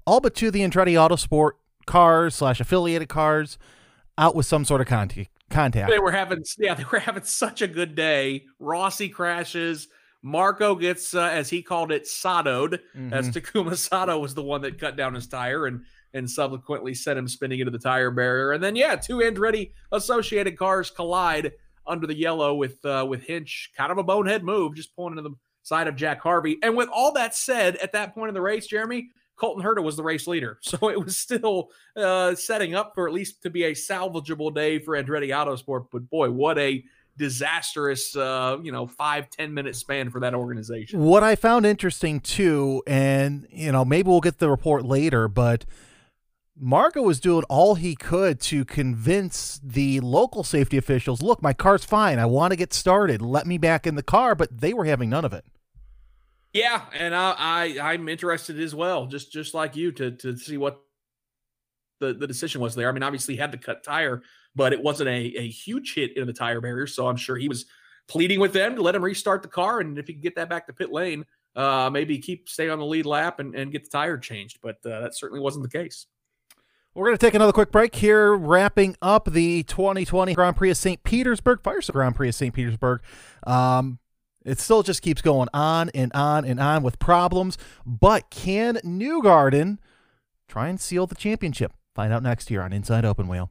all but 2 of the Andretti Autosport cars / affiliated cars out with some sort of contact. They were having such a good day. Rossi crashes. Marco gets, as he called it, Sato'd, as Takuma Sato was the one that cut down his tire and subsequently sent him spinning into the tire barrier. And then, 2 Andretti associated cars collide under the yellow with Hinch. Kind of a bonehead move, just pulling into the side of Jack Harvey. And with all that said, at that point in the race, Jeremy, Colton Herta was the race leader. So it was still setting up for at least to be a salvageable day for Andretti Autosport. But boy, what a disastrous 5-10 minute span for that organization. What I found interesting too, and maybe we'll get the report later, but Marco was doing all he could to convince the local safety officials, look, my car's fine, I want to get started, let me back in the car, but they were having none of it. Yeah, and I'm interested as well, just like you, to see what the decision was there. I mean, obviously he had the cut tire, but it wasn't a huge hit into the tire barrier, so I'm sure he was pleading with them to let him restart the car, and if he could get that back to pit lane, maybe stay on the lead lap and get the tire changed, but that certainly wasn't the case. We're going to take another quick break here, wrapping up the 2020 Grand Prix of St. Petersburg, Firestone Grand Prix of St. Petersburg. It still just keeps going on and on and on with problems, but can Newgarden try and seal the championship? Find out next year on Inside Open Wheel.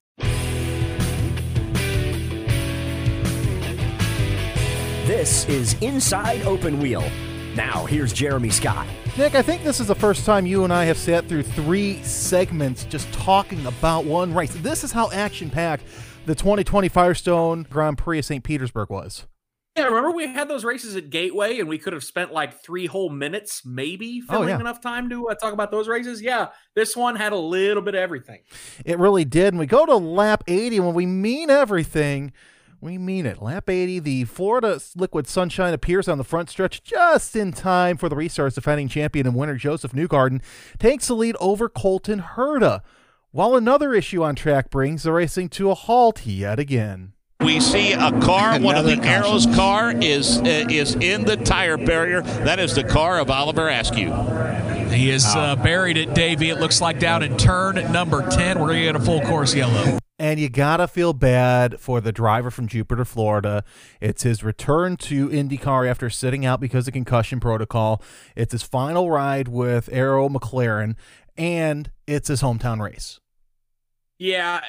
This is Inside Open Wheel. Now, here's Jeremy Scott. Nick, I think this is the first time you and I have sat through 3 segments just talking about one race. This is how action-packed the 2020 Firestone Grand Prix of St. Petersburg was. Yeah, remember we had those races at Gateway, and we could have spent like 3 whole minutes maybe filling enough time to talk about those races? Yeah, this one had a little bit of everything. It really did. And we go to lap 80. When we mean everything, we mean it. Lap 80, the Florida Liquid Sunshine appears on the front stretch just in time for the restart's defending champion and winner Joseph Newgarden takes the lead over Colton Herta, while another issue on track brings the racing to a halt yet again. We see a car, one of the Arrows car is in the tire barrier. That is the car of Oliver Askew. He is buried at Davey, it looks like, down in turn number 10. We're going to get a full course yellow. And you got to feel bad for the driver from Jupiter, Florida. It's his return to IndyCar after sitting out because of concussion protocol. It's his final ride with Arrow McLaren, and it's his hometown race. Yeah,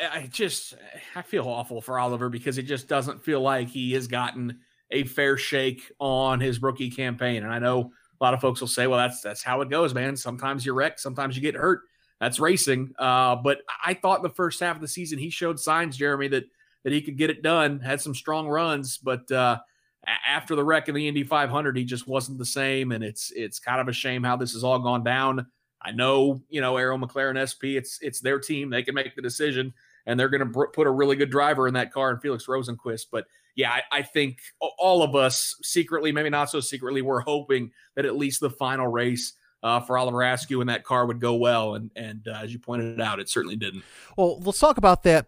I feel awful for Oliver because it just doesn't feel like he has gotten a fair shake on his rookie campaign. And I know a lot of folks will say, well, that's how it goes, man. Sometimes you wreck, sometimes you get hurt. That's racing. But I thought the first half of the season he showed signs, Jeremy, that he could get it done, had some strong runs. But after the wreck in the Indy 500, he just wasn't the same. And it's kind of a shame how this has all gone down. I know, Arrow McLaren SP, it's their team. They can make the decision, and they're going to put a really good driver in that car in Felix Rosenqvist. But, yeah, I think all of us secretly, maybe not so secretly, were hoping that at least the final race for Oliver Askew in that car would go well. And as you pointed out, it certainly didn't. Well, let's talk about that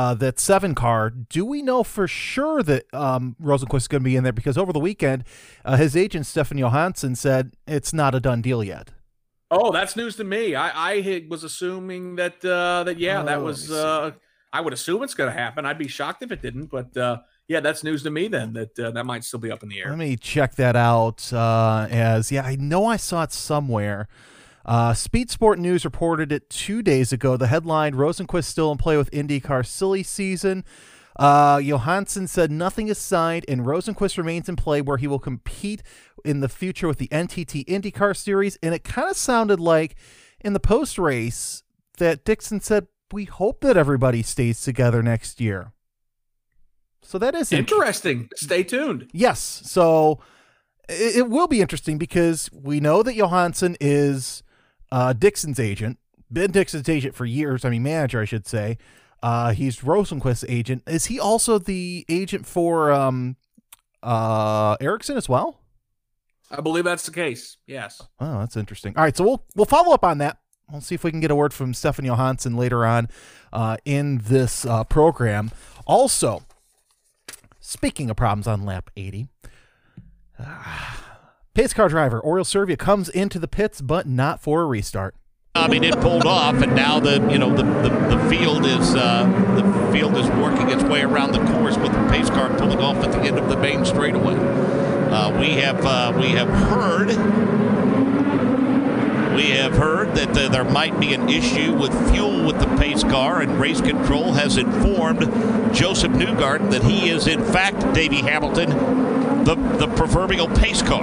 7 car. Do we know for sure that Rosenqvist is going to be in there? Because over the weekend, his agent, Stefan Johansson, said it's not a done deal yet. Oh, that's news to me. I was assuming that that was I would assume it's going to happen. I'd be shocked if it didn't, but that's news to me then that might still be up in the air. Let me check that out. I know I saw it somewhere. Speed Sport News reported it 2 days ago. The headline: Rosenqvist still in play with IndyCar silly season. Johansson said nothing is signed, and Rosenqvist remains in play where he will compete in the future with the NTT IndyCar Series. And it kind of sounded like in the post-race that Dixon said, we hope that everybody stays together next year. So that is interesting. Stay tuned. Yes. So it will be interesting because we know that Johansson is Dixon's agent, been Dixon's agent for years. Manager, I should say. He's Rosenqvist's agent. Is he also the agent for Ericsson as well? I believe that's the case. Yes. Oh, that's interesting. All right, so we'll follow up on that. We'll see if we can get a word from Stefan Johansson later on in this program. Also, speaking of problems on lap 80, pace car driver Oriol Servia comes into the pits, but not for a restart. It pulled off, and now the field is working its way around the course with the pace car pulling off at the end of the main straightaway. We have heard that there might be an issue with fuel with the pace car, and race control has informed Joseph Newgarden that he is in fact, Davey Hamilton, the proverbial pace car.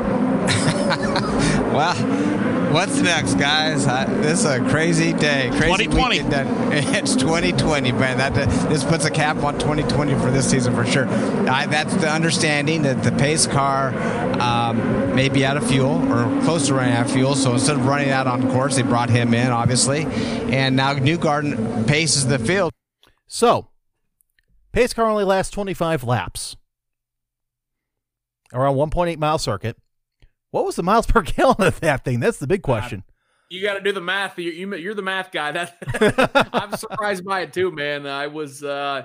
Well, what's next, guys? This is a crazy day. Crazy 2020. It's 2020, man. This puts a cap on 2020 for this season for sure. That's the understanding that the pace car may be out of fuel or close to running out of fuel. So instead of running out on course, they brought him in, obviously. And now Newgarden paces the field. So, pace car only lasts 25 laps. Around 1.8 mile circuit. What was the miles per gallon of that thing? That's the big question. You got to do the math. You're the math guy. I'm surprised by it too, man. I was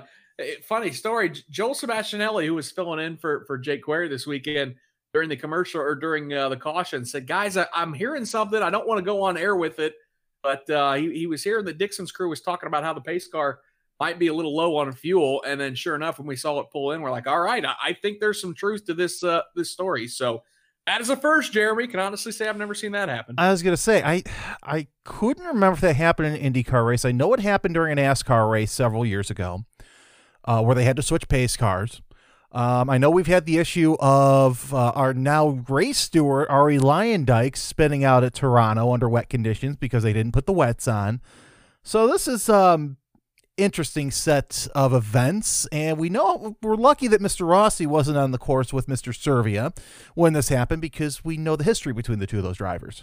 funny story. Joel Sebastianelli, who was filling in for Jake Query this weekend during the commercial or during the caution, said, "Guys, I'm hearing something. I don't want to go on air with it, but he was hearing that Dixon's crew was talking about how the pace car might be a little low on fuel." And then, sure enough, when we saw it pull in, we're like, "All right, I think there's some truth to this story." So. That is a first, Jeremy. Can honestly say I've never seen that happen. I was going to say, I couldn't remember if that happened in an IndyCar race. I know it happened during a NASCAR race several years ago where they had to switch pace cars. I know we've had the issue of our now race steward, Ari Lyondike, spinning out at Toronto under wet conditions because they didn't put the wets on. So this is interesting set of events, and we're lucky that Mr. Rossi wasn't on the course with Mr. Servia when this happened, because we know the history between the two of those drivers.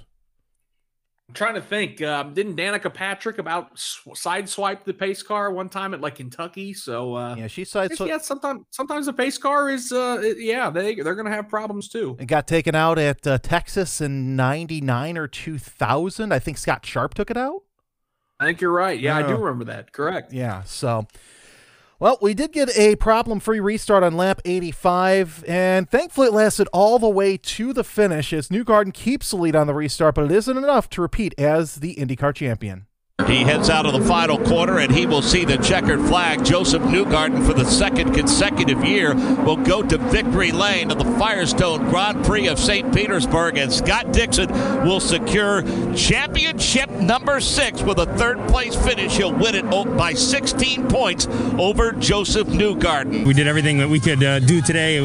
I'm trying to think. Didn't Danica Patrick about sideswipe the pace car one time at Kentucky? So yeah, she sideswiped. Yeah, sometimes the pace car is they're going to have problems too. It got taken out at Texas in '99 or 2000. I think Scott Sharp took it out. I think you're right. Yeah, I do remember that. Correct. Yeah, so, well, we did get a problem-free restart on lap 85, and thankfully it lasted all the way to the finish as Newgarden keeps the lead on the restart, but it isn't enough to repeat as the IndyCar champion. He heads out of the final corner, and he will see the checkered flag. Joseph Newgarden, for the second consecutive year, will go to victory lane to the Firestone Grand Prix of St. Petersburg, and Scott Dixon will secure championship number 6 with a third-place finish. He'll win it by 16 points over Joseph Newgarden. We did everything that we could do today.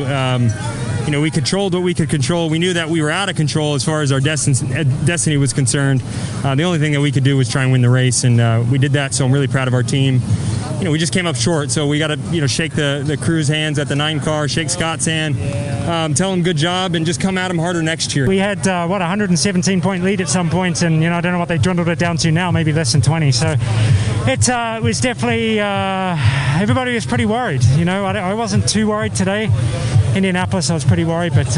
We controlled what we could control. We knew that we were out of control as far as our destiny was concerned. The only thing that we could do was try and win the race, and we did that, so I'm really proud of our team. We just came up short, so we got to shake the crew's hands at the 9 car, shake Scott's hand, tell him good job, and just come at him harder next year. We had, 117-point lead at some points, and, I don't know what they dwindled it down to now, maybe less than 20. So it was definitely, everybody was pretty worried. I wasn't too worried today. Indianapolis, I was pretty worried, but,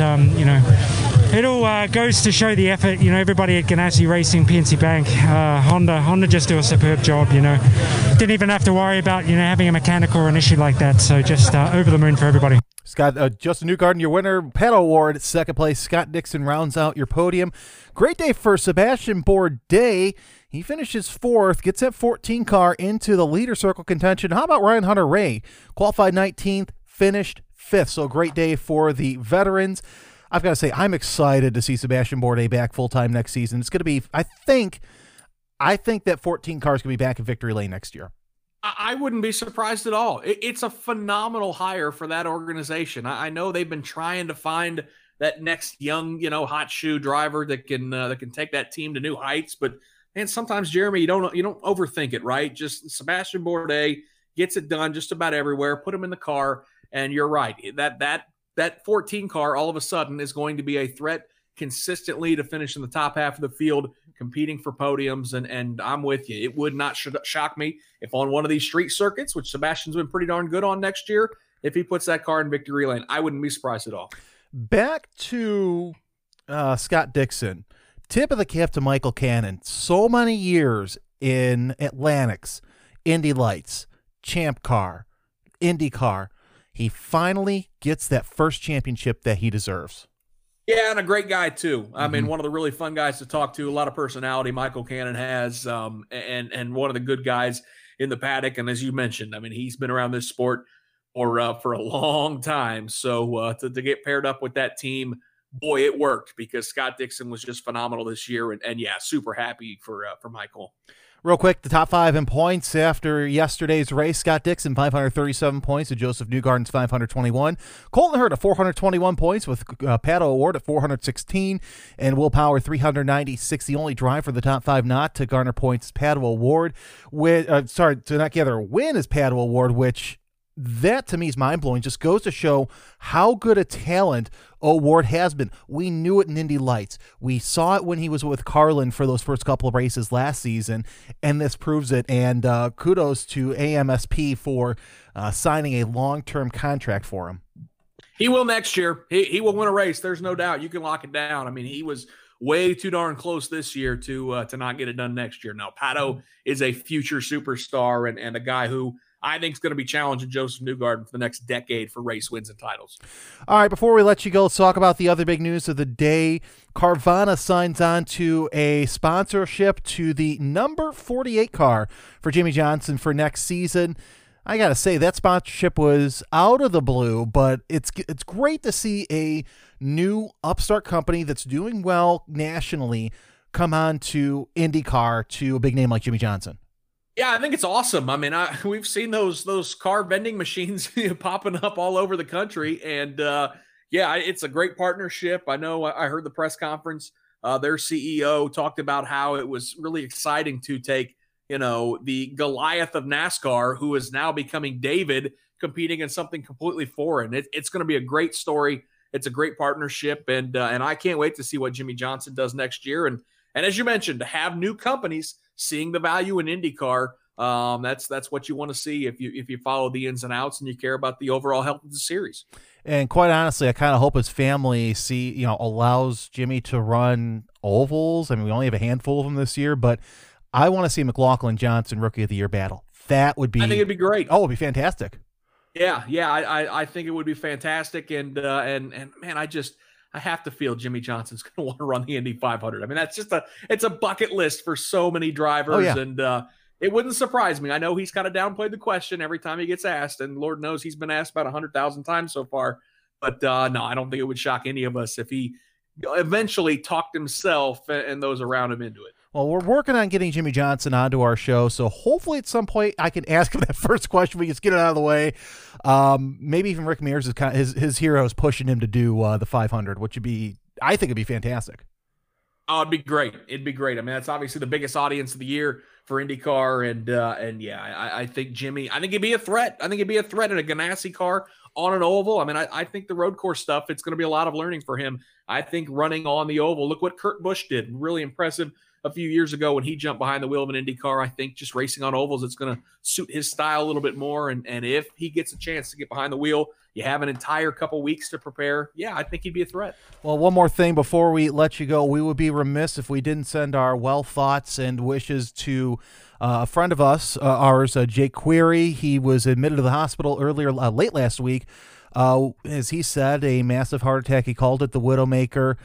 it all goes to show the effort. Everybody at Ganassi Racing, PNC Bank, Honda just do a superb job. Didn't even have to worry about having a mechanic or an issue like that. So just over the moon for everybody. Scott, Justin Newgarden, your winner, Paddle Award, second place. Scott Dixon rounds out your podium. Great day for Sebastian Bourdais. He finishes 4th, gets that 14 car into the leader circle contention. How about Ryan Hunter-Reay? Qualified 19th, finished 5th. So great day for the veterans. I've got to say, I'm excited to see Sebastian Bourdais back full-time next season. It's going to be, I think that 14 car is going to be back in victory lane next year. I wouldn't be surprised at all. It's a phenomenal hire for that organization. I know they've been trying to find that next young, hot shoe driver that can take that team to new heights. But man, sometimes, Jeremy, you don't overthink it, right? Just Sebastian Bourdais gets it done just about everywhere. Put him in the car, and you're right. That 14 car all of a sudden is going to be a threat consistently to finish in the top half of the field, competing for podiums, and I'm with you. It would not shock me if on one of these street circuits, which Sebastian's been pretty darn good on next year, if he puts that car in victory lane. I wouldn't be surprised at all. Back to Scott Dixon. Tip of the cap to Michael Cannon. So many years in Atlantics, Indy Lights, Champ Car, Indy Car. He finally gets that first championship that he deserves. Yeah, and a great guy too. I mean, one of the really fun guys to talk to. A lot of personality. Michael Cannon has, and one of the good guys in the paddock. And as you mentioned, I mean, he's been around this sport for a long time. So to get paired up with that team, boy, it worked because Scott Dixon was just phenomenal this year. And yeah, super happy for Michael. Real quick, the top 5 in points after yesterday's race. Scott Dixon, 537 points, and Joseph Newgarden's 521. Colton Hurd at 421 points with Pato O'Ward at 416, and Will Power 396. The only drive for the top 5 not to garner points is Pato O'Ward. To not gather a win is Pato O'Ward, which that to me is mind-blowing. Just goes to show how good a talent O'Ward has been. We knew it in Indy Lights. We saw it when he was with Carlin for those first couple of races last season, and this proves it. And kudos to AMSP for signing a long-term contract for him. He will next year. He will win a race. There's no doubt. You can lock it down. I mean, he was way too darn close this year to not get it done next year. Now, Pato is a future superstar and a guy who I think is going to be challenging Joseph Newgarden for the next decade for race wins and titles. All right, before we let you go, let's talk about the other big news of the day. Carvana signs on to a sponsorship to the number 48 car for Jimmie Johnson for next season. I got to say, that sponsorship was out of the blue, but it's great to see a new upstart company that's doing well nationally come on to IndyCar to a big name like Jimmie Johnson. Yeah, I think it's awesome. I mean, we've seen those car vending machines popping up all over the country, and yeah, it's a great partnership. I know I heard the press conference. Their CEO talked about how it was really exciting to take, the Goliath of NASCAR, who is now becoming David, competing in something completely foreign. It's going to be a great story. It's a great partnership, and I can't wait to see what Jimmie Johnson does next year. And as you mentioned, to have new companies seeing the value in IndyCar, that's what you want to see if you follow the ins and outs and you care about the overall health of the series. And quite honestly, I kind of hope his family allows Jimmy to run ovals. I mean, we only have a handful of them this year, but I want to see McLaughlin Johnson Rookie of the Year battle. That would be. I think it'd be great. Oh, it'd be fantastic. Yeah, I think it would be fantastic, and man, I have to feel Jimmie Johnson's going to want to run the Indy 500. I mean, that's it's a bucket list for so many drivers. Oh, yeah. And it wouldn't surprise me. I know he's kind of downplayed the question every time he gets asked, and Lord knows he's been asked about 100,000 times so far. But no, I don't think it would shock any of us if he eventually talked himself and those around him into it. Well, we're working on getting Jimmie Johnson onto our show, so hopefully at some point I can ask him that first question. We can just get it out of the way. Maybe even Rick Mears is his hero is pushing him to do the 500, which would be, I think, it'd be fantastic. Oh, it'd be great. It'd be great. I mean, that's obviously the biggest audience of the year for IndyCar, and yeah, I think Jimmie. I think he'd be a threat. I think he'd be a threat in a Ganassi car on an oval. I mean, I think the road course stuff, it's going to be a lot of learning for him. I think running on the oval. Look what Kurt Busch did. Really impressive a few years ago when he jumped behind the wheel of an Indy car. I think just racing on ovals, it's going to suit his style a little bit more. And if he gets a chance to get behind the wheel, you have an entire couple weeks to prepare. Yeah, I think he'd be a threat. Well, one more thing before we let you go. We would be remiss if we didn't send our well thoughts and wishes to a friend of ours, Jake Query. He was admitted to the hospital late last week. As he said, a massive heart attack. He called it the Widowmaker.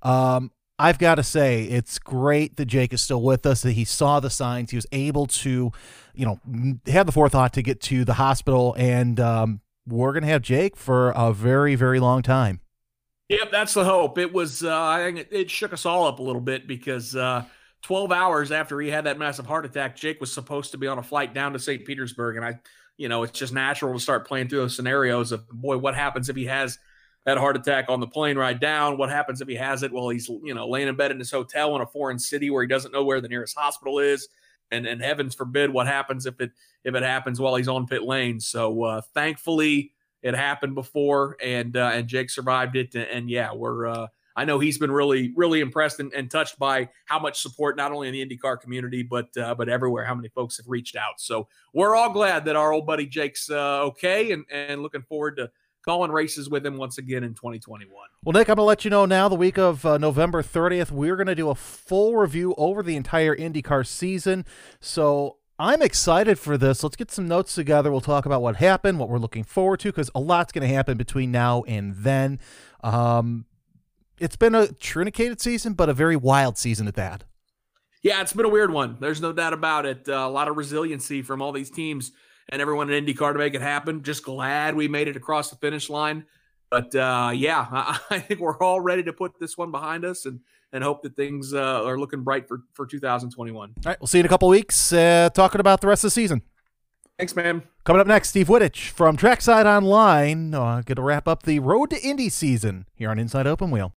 I've got to say, it's great that Jake is still with us, that he saw the signs. He was able to, have the forethought to get to the hospital, and we're going to have Jake for a very, very long time. Yep, that's the hope. It was, I think it shook us all up a little bit because 12 hours after he had that massive heart attack, Jake was supposed to be on a flight down to St. Petersburg, and it's just natural to start playing through those scenarios of, boy, what happens if he has that heart attack on the plane ride down? What happens if he has it while he's, laying in bed in his hotel in a foreign city where he doesn't know where the nearest hospital is? And heavens forbid, what happens if it happens while he's on pit lane? So thankfully it happened before, and Jake survived it. And yeah, I know he's been really, really impressed and touched by how much support, not only in the IndyCar community, but everywhere, how many folks have reached out. So we're all glad that our old buddy Jake's okay, and looking forward to calling races with him once again in 2021. Well, Nick, I'm going to let you know now, the week of November 30th, we're going to do a full review over the entire IndyCar season. So I'm excited for this. Let's get some notes together. We'll talk about what happened, what we're looking forward to, because a lot's going to happen between now and then. it's been a truncated season, but a very wild season at that. Yeah, it's been a weird one. There's no doubt about it. A lot of resiliency from all these teams and everyone in IndyCar to make it happen. Just glad we made it across the finish line. But, yeah, I think we're all ready to put this one behind us and hope that things are looking bright for 2021. All right, we'll see you in a couple of weeks talking about the rest of the season. Thanks, man. Coming up next, Steve Wittich from Trackside Online. Going to wrap up the Road to Indy season here on Inside Open Wheel.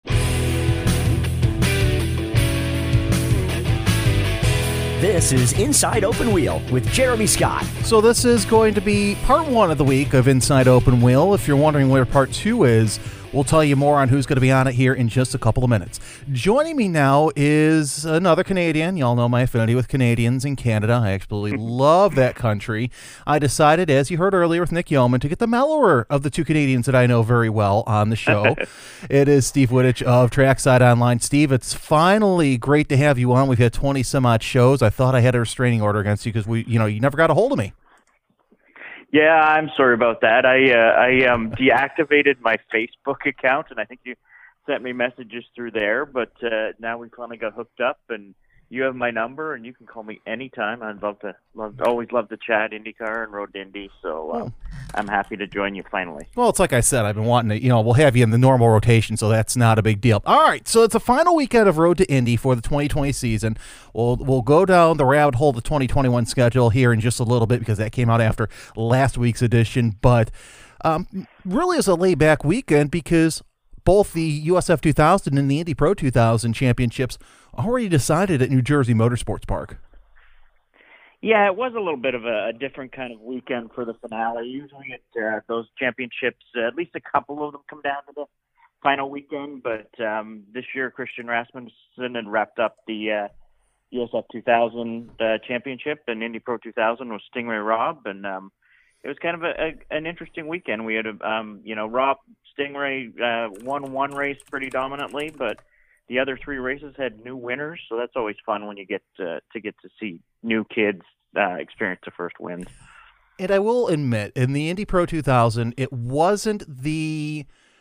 This is Inside Open Wheel with Jeremy Scott. So this is going to be part 1 of the week of Inside Open Wheel. If you're wondering where part 2 is, we'll tell you more on who's going to be on it here in just a couple of minutes. Joining me now is another Canadian. Y'all know my affinity with Canadians in Canada. I absolutely love that country. I decided, as you heard earlier with Nick Yeoman, to get the mellower of the 2 Canadians that I know very well on the show. It is Steve Wittich of Trackside Online. Steve, it's finally great to have you on. We've had 20 some odd shows. I thought I had a restraining order against you because you never got a hold of me. Yeah, I'm sorry about that. I deactivated my Facebook account, and I think you sent me messages through there. But now we finally got hooked up, and you have my number, and you can call me anytime. I'd always love to chat IndyCar and Road to Indy. So I'm happy to join you finally. Well, it's like I said, I've been wanting to. We'll have you in the normal rotation, so that's not a big deal. All right, so it's a final weekend of Road to Indy for the 2020 season. We'll go down the rabbit hole of the 2021 schedule here in just a little bit because that came out after last week's edition. But really, it's a laid-back weekend because both the USF 2000 and the Indy Pro 2000 championships already decided at New Jersey Motorsports Park. Yeah, it was a little bit of a different kind of weekend for the finale. Usually at those championships, at least a couple of them come down to the final weekend. But this year, Christian Rasmussen had wrapped up the USF 2000 championship, and Indy Pro 2000 was Stingray Robb. And it was kind of an interesting weekend. We had, Rob Stingray won one race pretty dominantly, but the other 3 races had new winners, so that's always fun when you get to see new kids experience the first wins. And I will admit, in the Indy Pro 2000, it wasn't the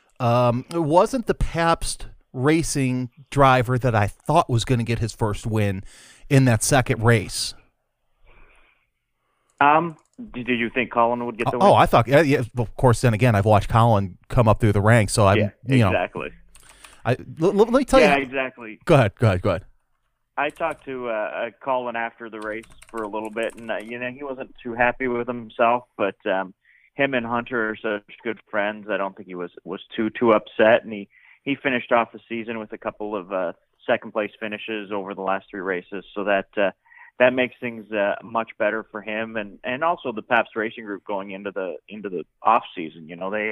Pabst Racing driver that I thought was going to get his first win in that second race. Did you think Colin would get the win? Oh, I thought, yeah. Of course, then again, I've watched Colin come up through the ranks, so exactly. Let me tell you. Yeah, exactly. Go ahead. I talked to Colin after the race for a little bit, and he wasn't too happy with himself. But him and Hunter are such good friends. I don't think he was too upset, and he finished off the season with a couple of second place finishes over the last 3 races. So that makes things much better for him, and also the Pabst Racing Group going into the off season.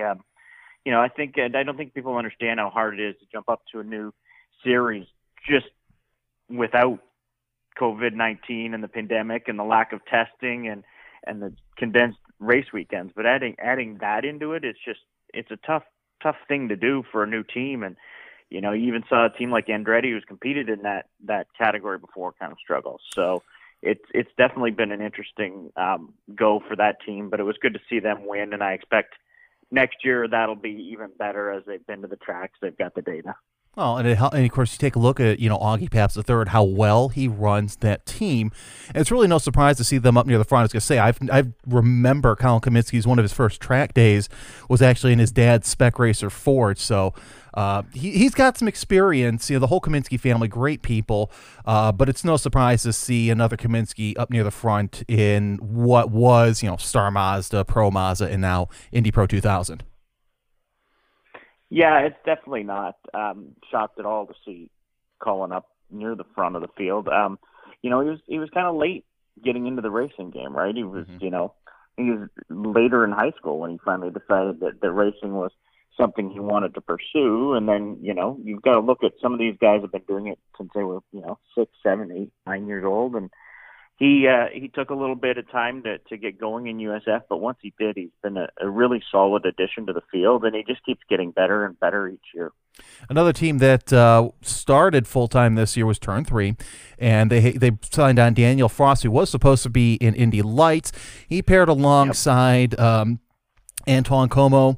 I don't think people understand how hard it is to jump up to a new series just without COVID-19 and the pandemic and the lack of testing and the condensed race weekends. But adding that into it, it's a tough thing to do for a new team. And you even saw a team like Andretti, who's competed in that category before, kind of struggle. So it's definitely been an interesting go for that team. But it was good to see them win, and I expect next year that'll be even better as they've been to the tracks. They've got the data. Well, and of course, you take a look at, Augie Pabst III, how well he runs that team. And it's really no surprise to see them up near the front. I was going to say, I remember Colin Kaminsky's one of his first track days was actually in his dad's Spec Racer Ford. So he's got some experience. The whole Kaminsky family, great people. But it's no surprise to see another Kaminsky up near the front in what was, Star Mazda, Pro Mazda, and now Indy Pro 2000. Yeah, it's definitely not shocked at all to see Colin up near the front of the field. He was kind of late getting into the racing game, right? He was, he was later in high school when he finally decided that racing was something he wanted to pursue. And then, you've got to look at some of these guys have been doing it since they were, 6, 7, 8, 9 years old. And he took a little bit of time to get going in USF, but once he did, he's been a really solid addition to the field, and he just keeps getting better and better each year. Another team that started full-time this year was Turn 3, and they signed on Daniel Frost, who was supposed to be in Indy Lights. He paired alongside Antoine Como,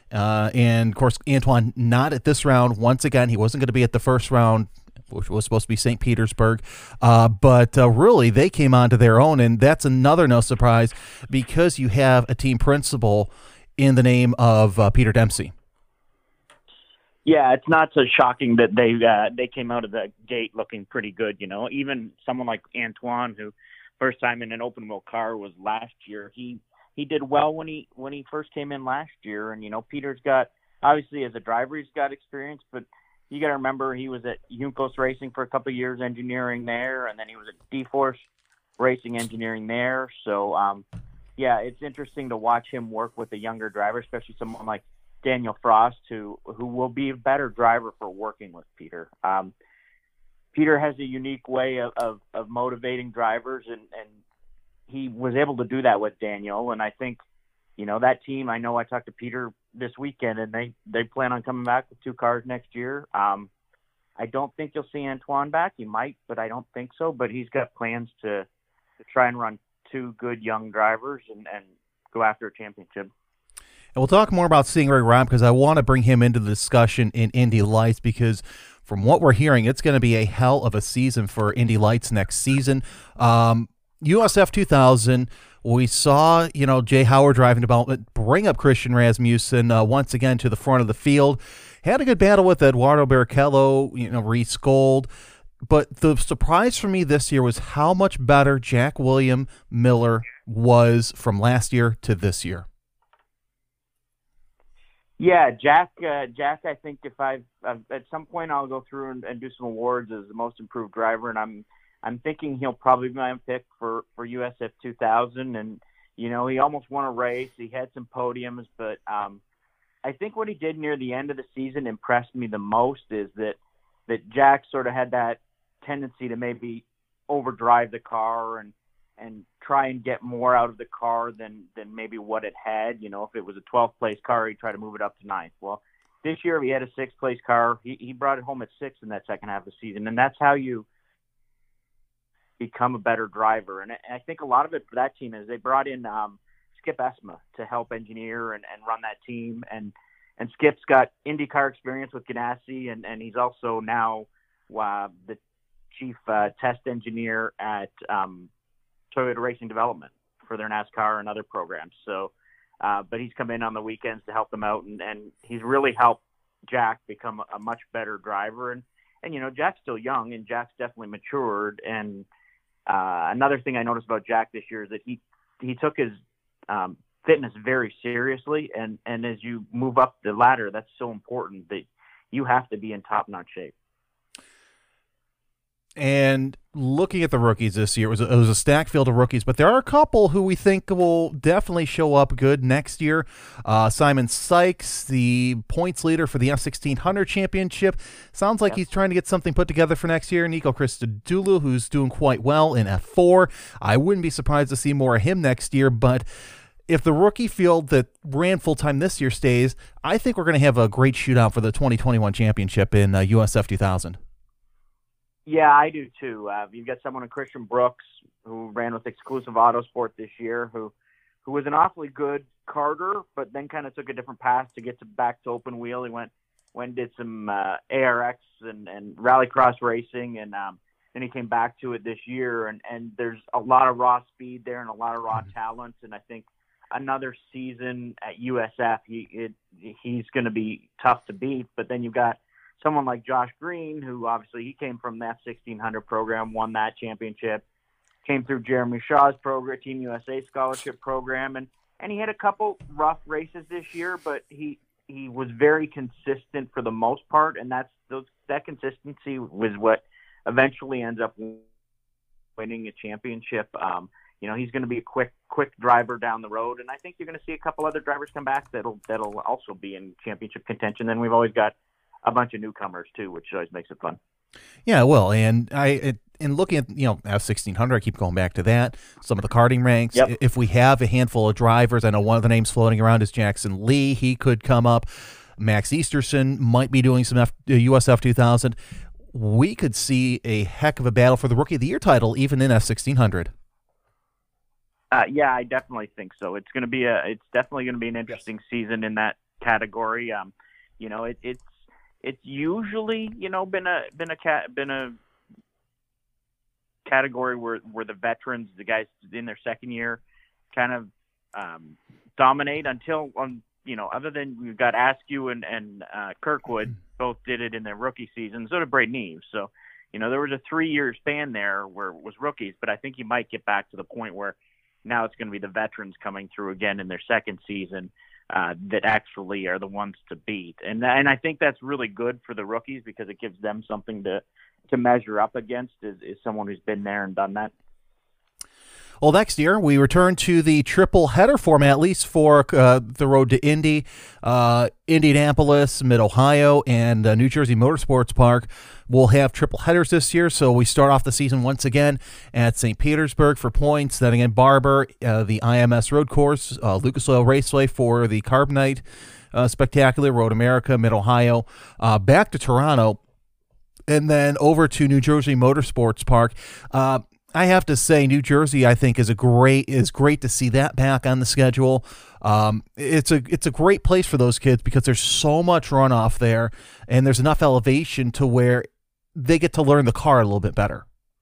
And, of course, Antoine not at this round. Once again, he wasn't going to be at the first round, which was supposed to be St. Petersburg. But really, they came onto their own, and that's another no surprise because you have a team principal in the name of Peter Dempsey. Yeah, it's not so shocking that they came out of the gate looking pretty good. You know, even someone like Antoine, who first time in an open wheel car was last year, he did well when he first came in last year. And you know, Peter's got, obviously as a driver, he's got experience, but you got to remember he was at Juncos Racing for a couple of years, engineering there, and then he was at D-Force Racing, engineering there. So yeah, it's interesting to watch him work with a younger driver, especially someone like Daniel Frost, who will be a better driver for working with Peter. Peter has a unique way of motivating drivers, and he was able to do that with Daniel. And I think, you know, that team, I know I talked to Peter this weekend, and they plan on coming back with 2 cars next year. I don't think you'll see Antoine back. He might, but I don't think so. But he's got plans to try and run 2 good young drivers and go after a championship. And we'll talk more about Stingray Robb because I want to bring him into the discussion in Indy Lights because from what we're hearing, it's going to be a hell of a season for Indy Lights next season. USF 2000, we saw, you know, Jay Howard driving development bring up Christian Rasmussen once again to the front of the field. Had a good battle with Eduardo Barrichello, you know, Reese Gold. But the surprise for me this year was how much better Jack William Miller was from last year to this year. Yeah, Jack, I think if at some point I'll go through and do some awards as the most improved driver, and I'm thinking he'll probably be my pick for USF 2000. And, you know, he almost won a race. He had some podiums, but I think what he did near the end of the season impressed me the most is that Jack sort of had that tendency to maybe overdrive the car and try and get more out of the car than maybe what it had. You know, if it was a 12th place car, he'd try to move it up to 9th. Well, this year he had a 6th place car. He brought it home at 6th in that second half of the season, and that's how you become a better driver. And I think a lot of it for that team is they brought in Skip Esma to help engineer and run that team. And Skip's got IndyCar experience with Ganassi, and he's also now the chief test engineer at Toyota Racing Development for their NASCAR and other programs. So, but he's come in on the weekends to help them out, and he's really helped Jack become a much better driver. And you know, Jack's still young, and Jack's definitely matured. And another thing I noticed about Jack this year is that he took his fitness very seriously, and as you move up the ladder, that's so important that you have to be in top-notch shape. And looking at the rookies this year, it was a stacked field of rookies, but there are a couple who we think will definitely show up good next year. Simon Sykes, the points leader for the F1600 Championship, sounds like he's trying to get something put together for next year. Nico Christodoulou, who's doing quite well in F4. I wouldn't be surprised to see more of him next year, but if the rookie field that ran full-time this year stays, I think we're going to have a great shootout for the 2021 championship in USF 2000. Yeah, I do too. You've got someone in Christian Brooks who ran with Exclusive Autosport this year, who was an awfully good karter, but then kind of took a different path to get back to open wheel. He went did some ARX and rallycross racing, and then he came back to it this year. And there's a lot of raw speed there and a lot of raw talent. And I think another season at USF, he's going to be tough to beat. But then you've got someone like Josh Green, who obviously he came from that 1600 program, won that championship, came through Jeremy Shaw's program, Team USA scholarship program, and he had a couple rough races this year, but he was very consistent for the most part, and that consistency was what eventually ends up winning a championship. You know, he's going to be a quick driver down the road, and I think you're going to see a couple other drivers come back that'll also be in championship contention. Then we've always got a bunch of newcomers too, which always makes it fun. Yeah, well, and in looking at, you know, F1600, I keep going back to that. Some of the karting ranks. Yep. If we have a handful of drivers, I know one of the names floating around is Jackson Lee. He could come up. Max Easterson might be doing some USF 2000. We could see a heck of a battle for the Rookie of the Year title, even in F1600. Yeah, I definitely think so. It's definitely going to be an interesting season in that category. It's usually been a category where the veterans, the guys in their second year, kind of dominate until other than we've got Askew and Kirkwood both did it in their rookie season. So did Braden Eves. So there was a 3-year span there where it was rookies, but I think you might get back to the point where now it's going to be the veterans coming through again in their second season that actually are the ones to beat. And I think that's really good for the rookies because it gives them something to measure up against is someone who's been there and done that. Well, next year we return to the triple header format, at least for the road to Indy. Indianapolis, Mid-Ohio, and New Jersey Motorsports Park will have triple headers this year. So we start off the season once again at St. Petersburg for points, then again Barber, the IMS Road Course, Lucas Oil Raceway for the Carbonite Spectacular, Road America, Mid-Ohio, back to Toronto, and then over to New Jersey Motorsports Park. I have to say, New Jersey, I think, is great to see that back on the schedule. It's a great place for those kids because there's so much runoff there, and there's enough elevation to where they get to learn the car a little bit better.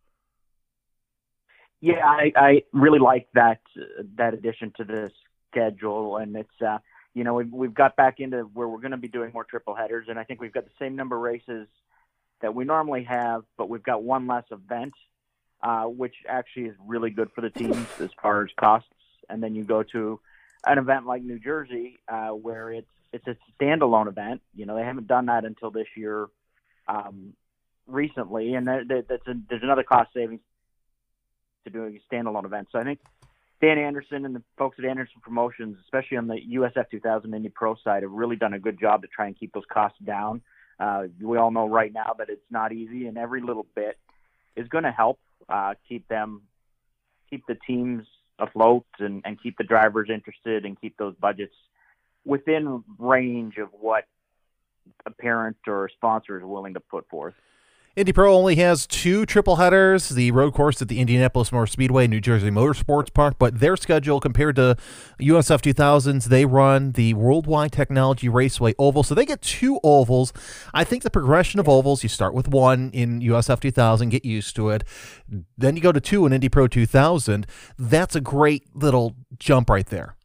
Yeah, I really like that addition to the schedule, and it's we've got back into where we're going to be doing more triple headers, and I think we've got the same number of races that we normally have, but we've got one less event. Which actually is really good for the teams as far as costs. And then you go to an event like New Jersey, where it's a standalone event. They haven't done that until this year, recently, and there's another cost savings to doing a standalone event. So I think Dan Anderson and the folks at Anderson Promotions, especially on the USF 2000 Indy Pro side, have really done a good job to try and keep those costs down. We all know right now that it's not easy, and every little bit is going to help. Keep the teams afloat and keep the drivers interested and keep those budgets within range of what a parent or a sponsor is willing to put forth. Indy Pro only has 2 triple headers, the road course at the Indianapolis Motor Speedway, New Jersey Motorsports Park, but their schedule compared to USF 2000s, they run the Worldwide Technology Raceway Oval, so they get 2 ovals. I think the progression of ovals, you start with 1 in USF 2000, get used to it, then you go to 2 in Indy Pro 2000. That's a great little jump right there.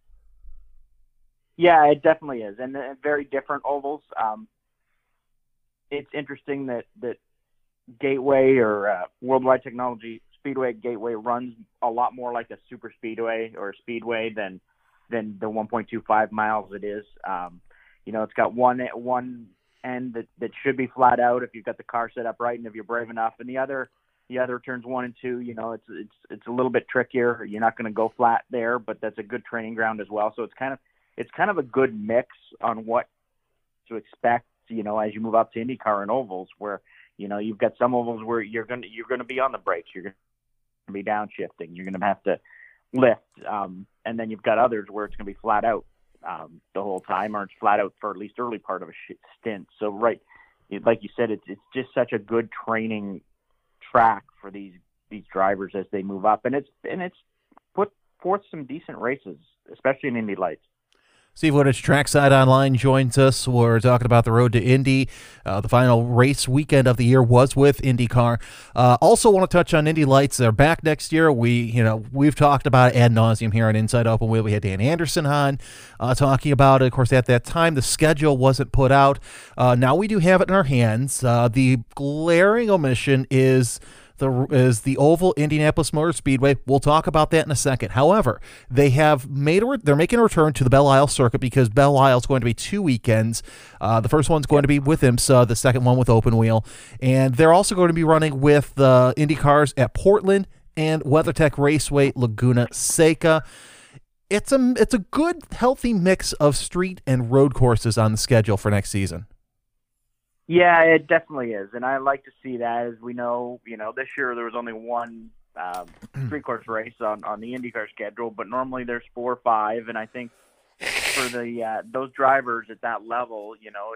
Yeah, it definitely is, and very different ovals. It's interesting that Gateway or Worldwide Technology Speedway Gateway runs a lot more like a super speedway or a speedway than the 1.25 miles it is. It's got one end that should be flat out if you've got the car set up right and if you're brave enough, and the other turns 1 and 2. It's a little bit trickier. You're not going to go flat there, but that's a good training ground as well. So it's kind of a good mix on what to expect. As you move up to IndyCar and ovals, where you've got some ovals where you're going to be on the brakes, you're going to be downshifting, you're going to have to lift, and then you've got others where it's going to be flat out the whole time, or it's flat out for at least early part of a stint. So right, like you said, it's just such a good training track for these drivers as they move up, and it's put forth some decent races, especially in Indy Lights. Steve Woodage, Trackside Online, joins us. We're talking about the road to Indy. The final race weekend of the year was with IndyCar. Also want to touch on Indy Lights. They're back next year. We've talked about it ad nauseum here on Inside Open Wheel. We had Dan Anderson on talking about it. Of course, at that time, the schedule wasn't put out. Now we do have it in our hands. The glaring omission is the oval Indianapolis Motor Speedway. We'll talk about that in a second. However, they're making a return to the Belle Isle circuit because Belle Isle is going to be 2 weekends. The first one's going to be with IMSA, the second one with Open Wheel, and they're also going to be running with the Indy cars at Portland and WeatherTech Raceway Laguna Seca. It's a good, healthy mix of street and road courses on the schedule for next season. Yeah, it definitely is, and I like to see that. As we know, this year there was only one street course race on the IndyCar schedule, but normally there's 4 or 5, and I think for those drivers at that level,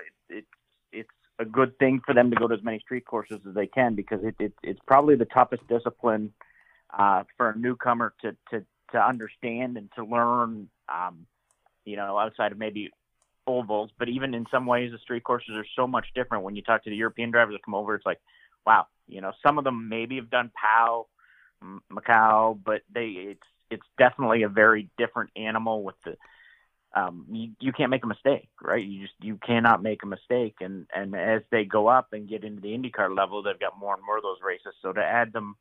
it's a good thing for them to go to as many street courses as they can because it's probably the toughest discipline for a newcomer to understand and to learn. Outside of maybe ovals, but even in some ways, the street courses are so much different. When you talk to the European drivers that come over, it's like, wow, some of them maybe have done POW, Macau, but it's definitely a very different animal with the, you can't make a mistake, right? You cannot make a mistake. And as they go up and get into the IndyCar level, they've got more and more of those races. So to add them,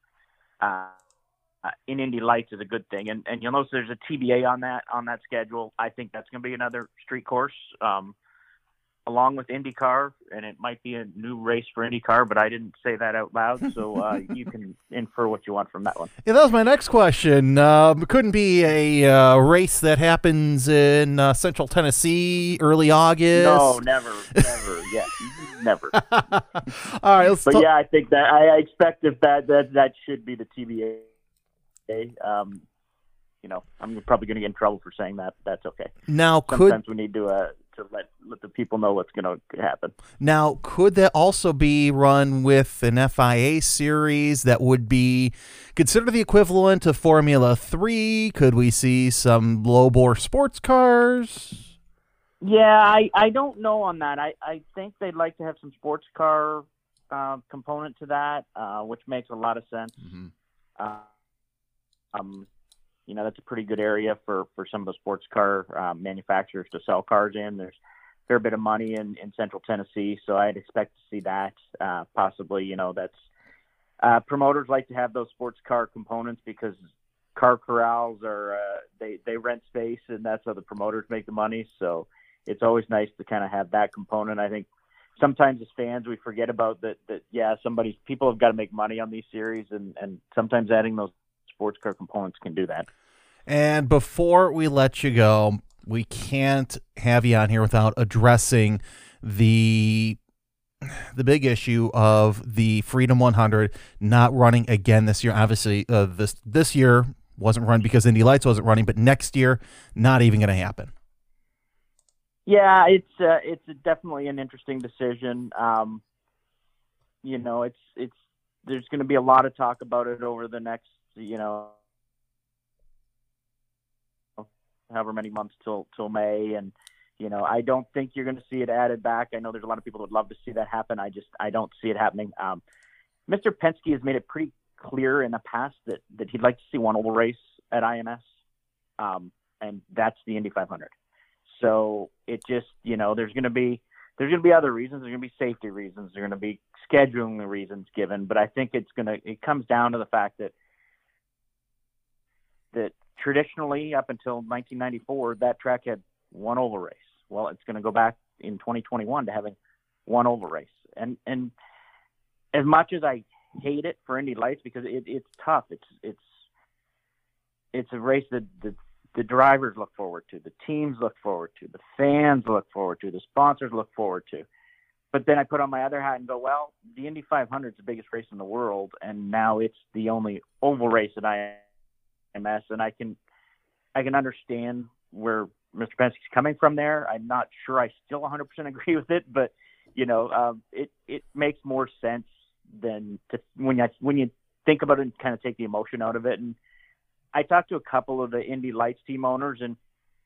in Indy Lights is a good thing, and you'll notice there's a TBA on that schedule. I think that's going to be another street course, along with IndyCar, and it might be a new race for IndyCar, but I didn't say that out loud, so you can infer what you want from that one. Yeah, that was my next question. Couldn't be a race that happens in Central Tennessee early August? No, never, yeah, never. All right, let's yeah, I think that I expect that should be the TBA. I'm probably going to get in trouble for saying that. That's okay. Now, sometimes we need to let the people know what's going to happen. Now, could that also be run with an FIA series that would be considered the equivalent of Formula 3? Could we see some low-bore sports cars? Yeah, I don't know on that. I think they'd like to have some sports car component to that, which makes a lot of sense. Mm-hmm. That's a pretty good area for some of the sports car manufacturers to sell cars in. There's a fair bit of money in Central Tennessee, so I'd expect to see that possibly. That's promoters like to have those sports car components because car corrals are they rent space, and that's how the promoters make the money. So it's always nice to kind of have that component. I think sometimes as fans we forget about that. Yeah, people have got to make money on these series, and sometimes adding those sports car components can do that. And before we let you go, we can't have you on here without addressing the big issue of the Freedom 100 not running again this year. Obviously, this year wasn't run because Indy Lights wasn't running, but next year, not even going to happen. Yeah, it's definitely an interesting decision. It's there's going to be a lot of talk about it over the next, however many months till May, and I don't think you're going to see it added back. I know there's a lot of people that would love to see that happen. I don't see it happening. Mr. Penske has made it pretty clear in the past that he'd like to see one oval race at IMS, and that's the Indy 500. So it just, there's going to be other reasons. There's going to be safety reasons. There's going to be scheduling reasons given, but I think it comes down to the fact that traditionally up until 1994, that track had one oval race. Well, it's going to go back in 2021 to having one oval race. And as much as I hate it for Indy Lights because it's tough, it's a race that the drivers look forward to, the teams look forward to, the fans look forward to, the sponsors look forward to. But then I put on my other hat and go, well, the Indy 500 is the biggest race in the world, and now it's the only oval race at IMS, and I can understand where Mr. Penske's coming from there. I'm not sure I still 100% agree with it, but it makes more sense than when you think about it and kind of take the emotion out of it. And I talked to a couple of the Indy Lights team owners, and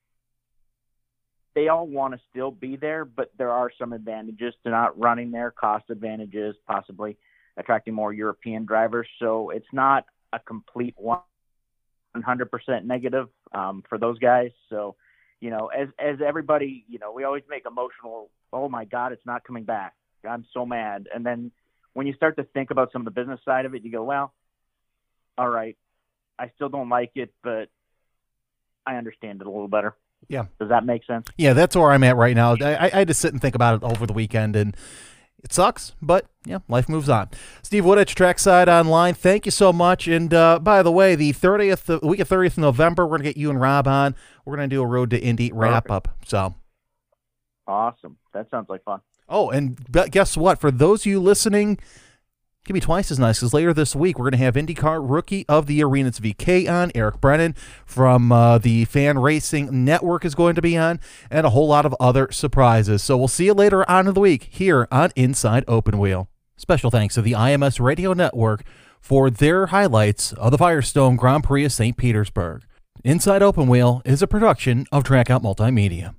they all want to still be there, but there are some advantages to not running there, cost advantages, possibly attracting more European drivers. So it's not a complete 100% negative for those guys. So, as everybody, we always make emotional, oh my God, it's not coming back. I'm so mad. And then when you start to think about some of the business side of it, you go, well, all right, I still don't like it, but I understand it a little better. Yeah. Does that make sense? Yeah, that's where I'm at right now. I had to sit and think about it over the weekend, and it sucks, but yeah, life moves on. Steve Wooditch, Trackside Online, thank you so much. And by the way, the week of 30th of November, we're going to get you and Rob on. We're going to do a Road to Indy wrap-up. So awesome. That sounds like fun. Oh, and guess what? For those of you listening, can be twice as nice because later this week we're going to have IndyCar Rookie of the Arena. It's VK on. Eric Brennan from the Fan Racing Network is going to be on, and a whole lot of other surprises. So we'll see you later on in the week here on Inside Open Wheel. Special thanks to the IMS Radio Network for their highlights of the Firestone Grand Prix of St. Petersburg. Inside Open Wheel is a production of Trackout Multimedia.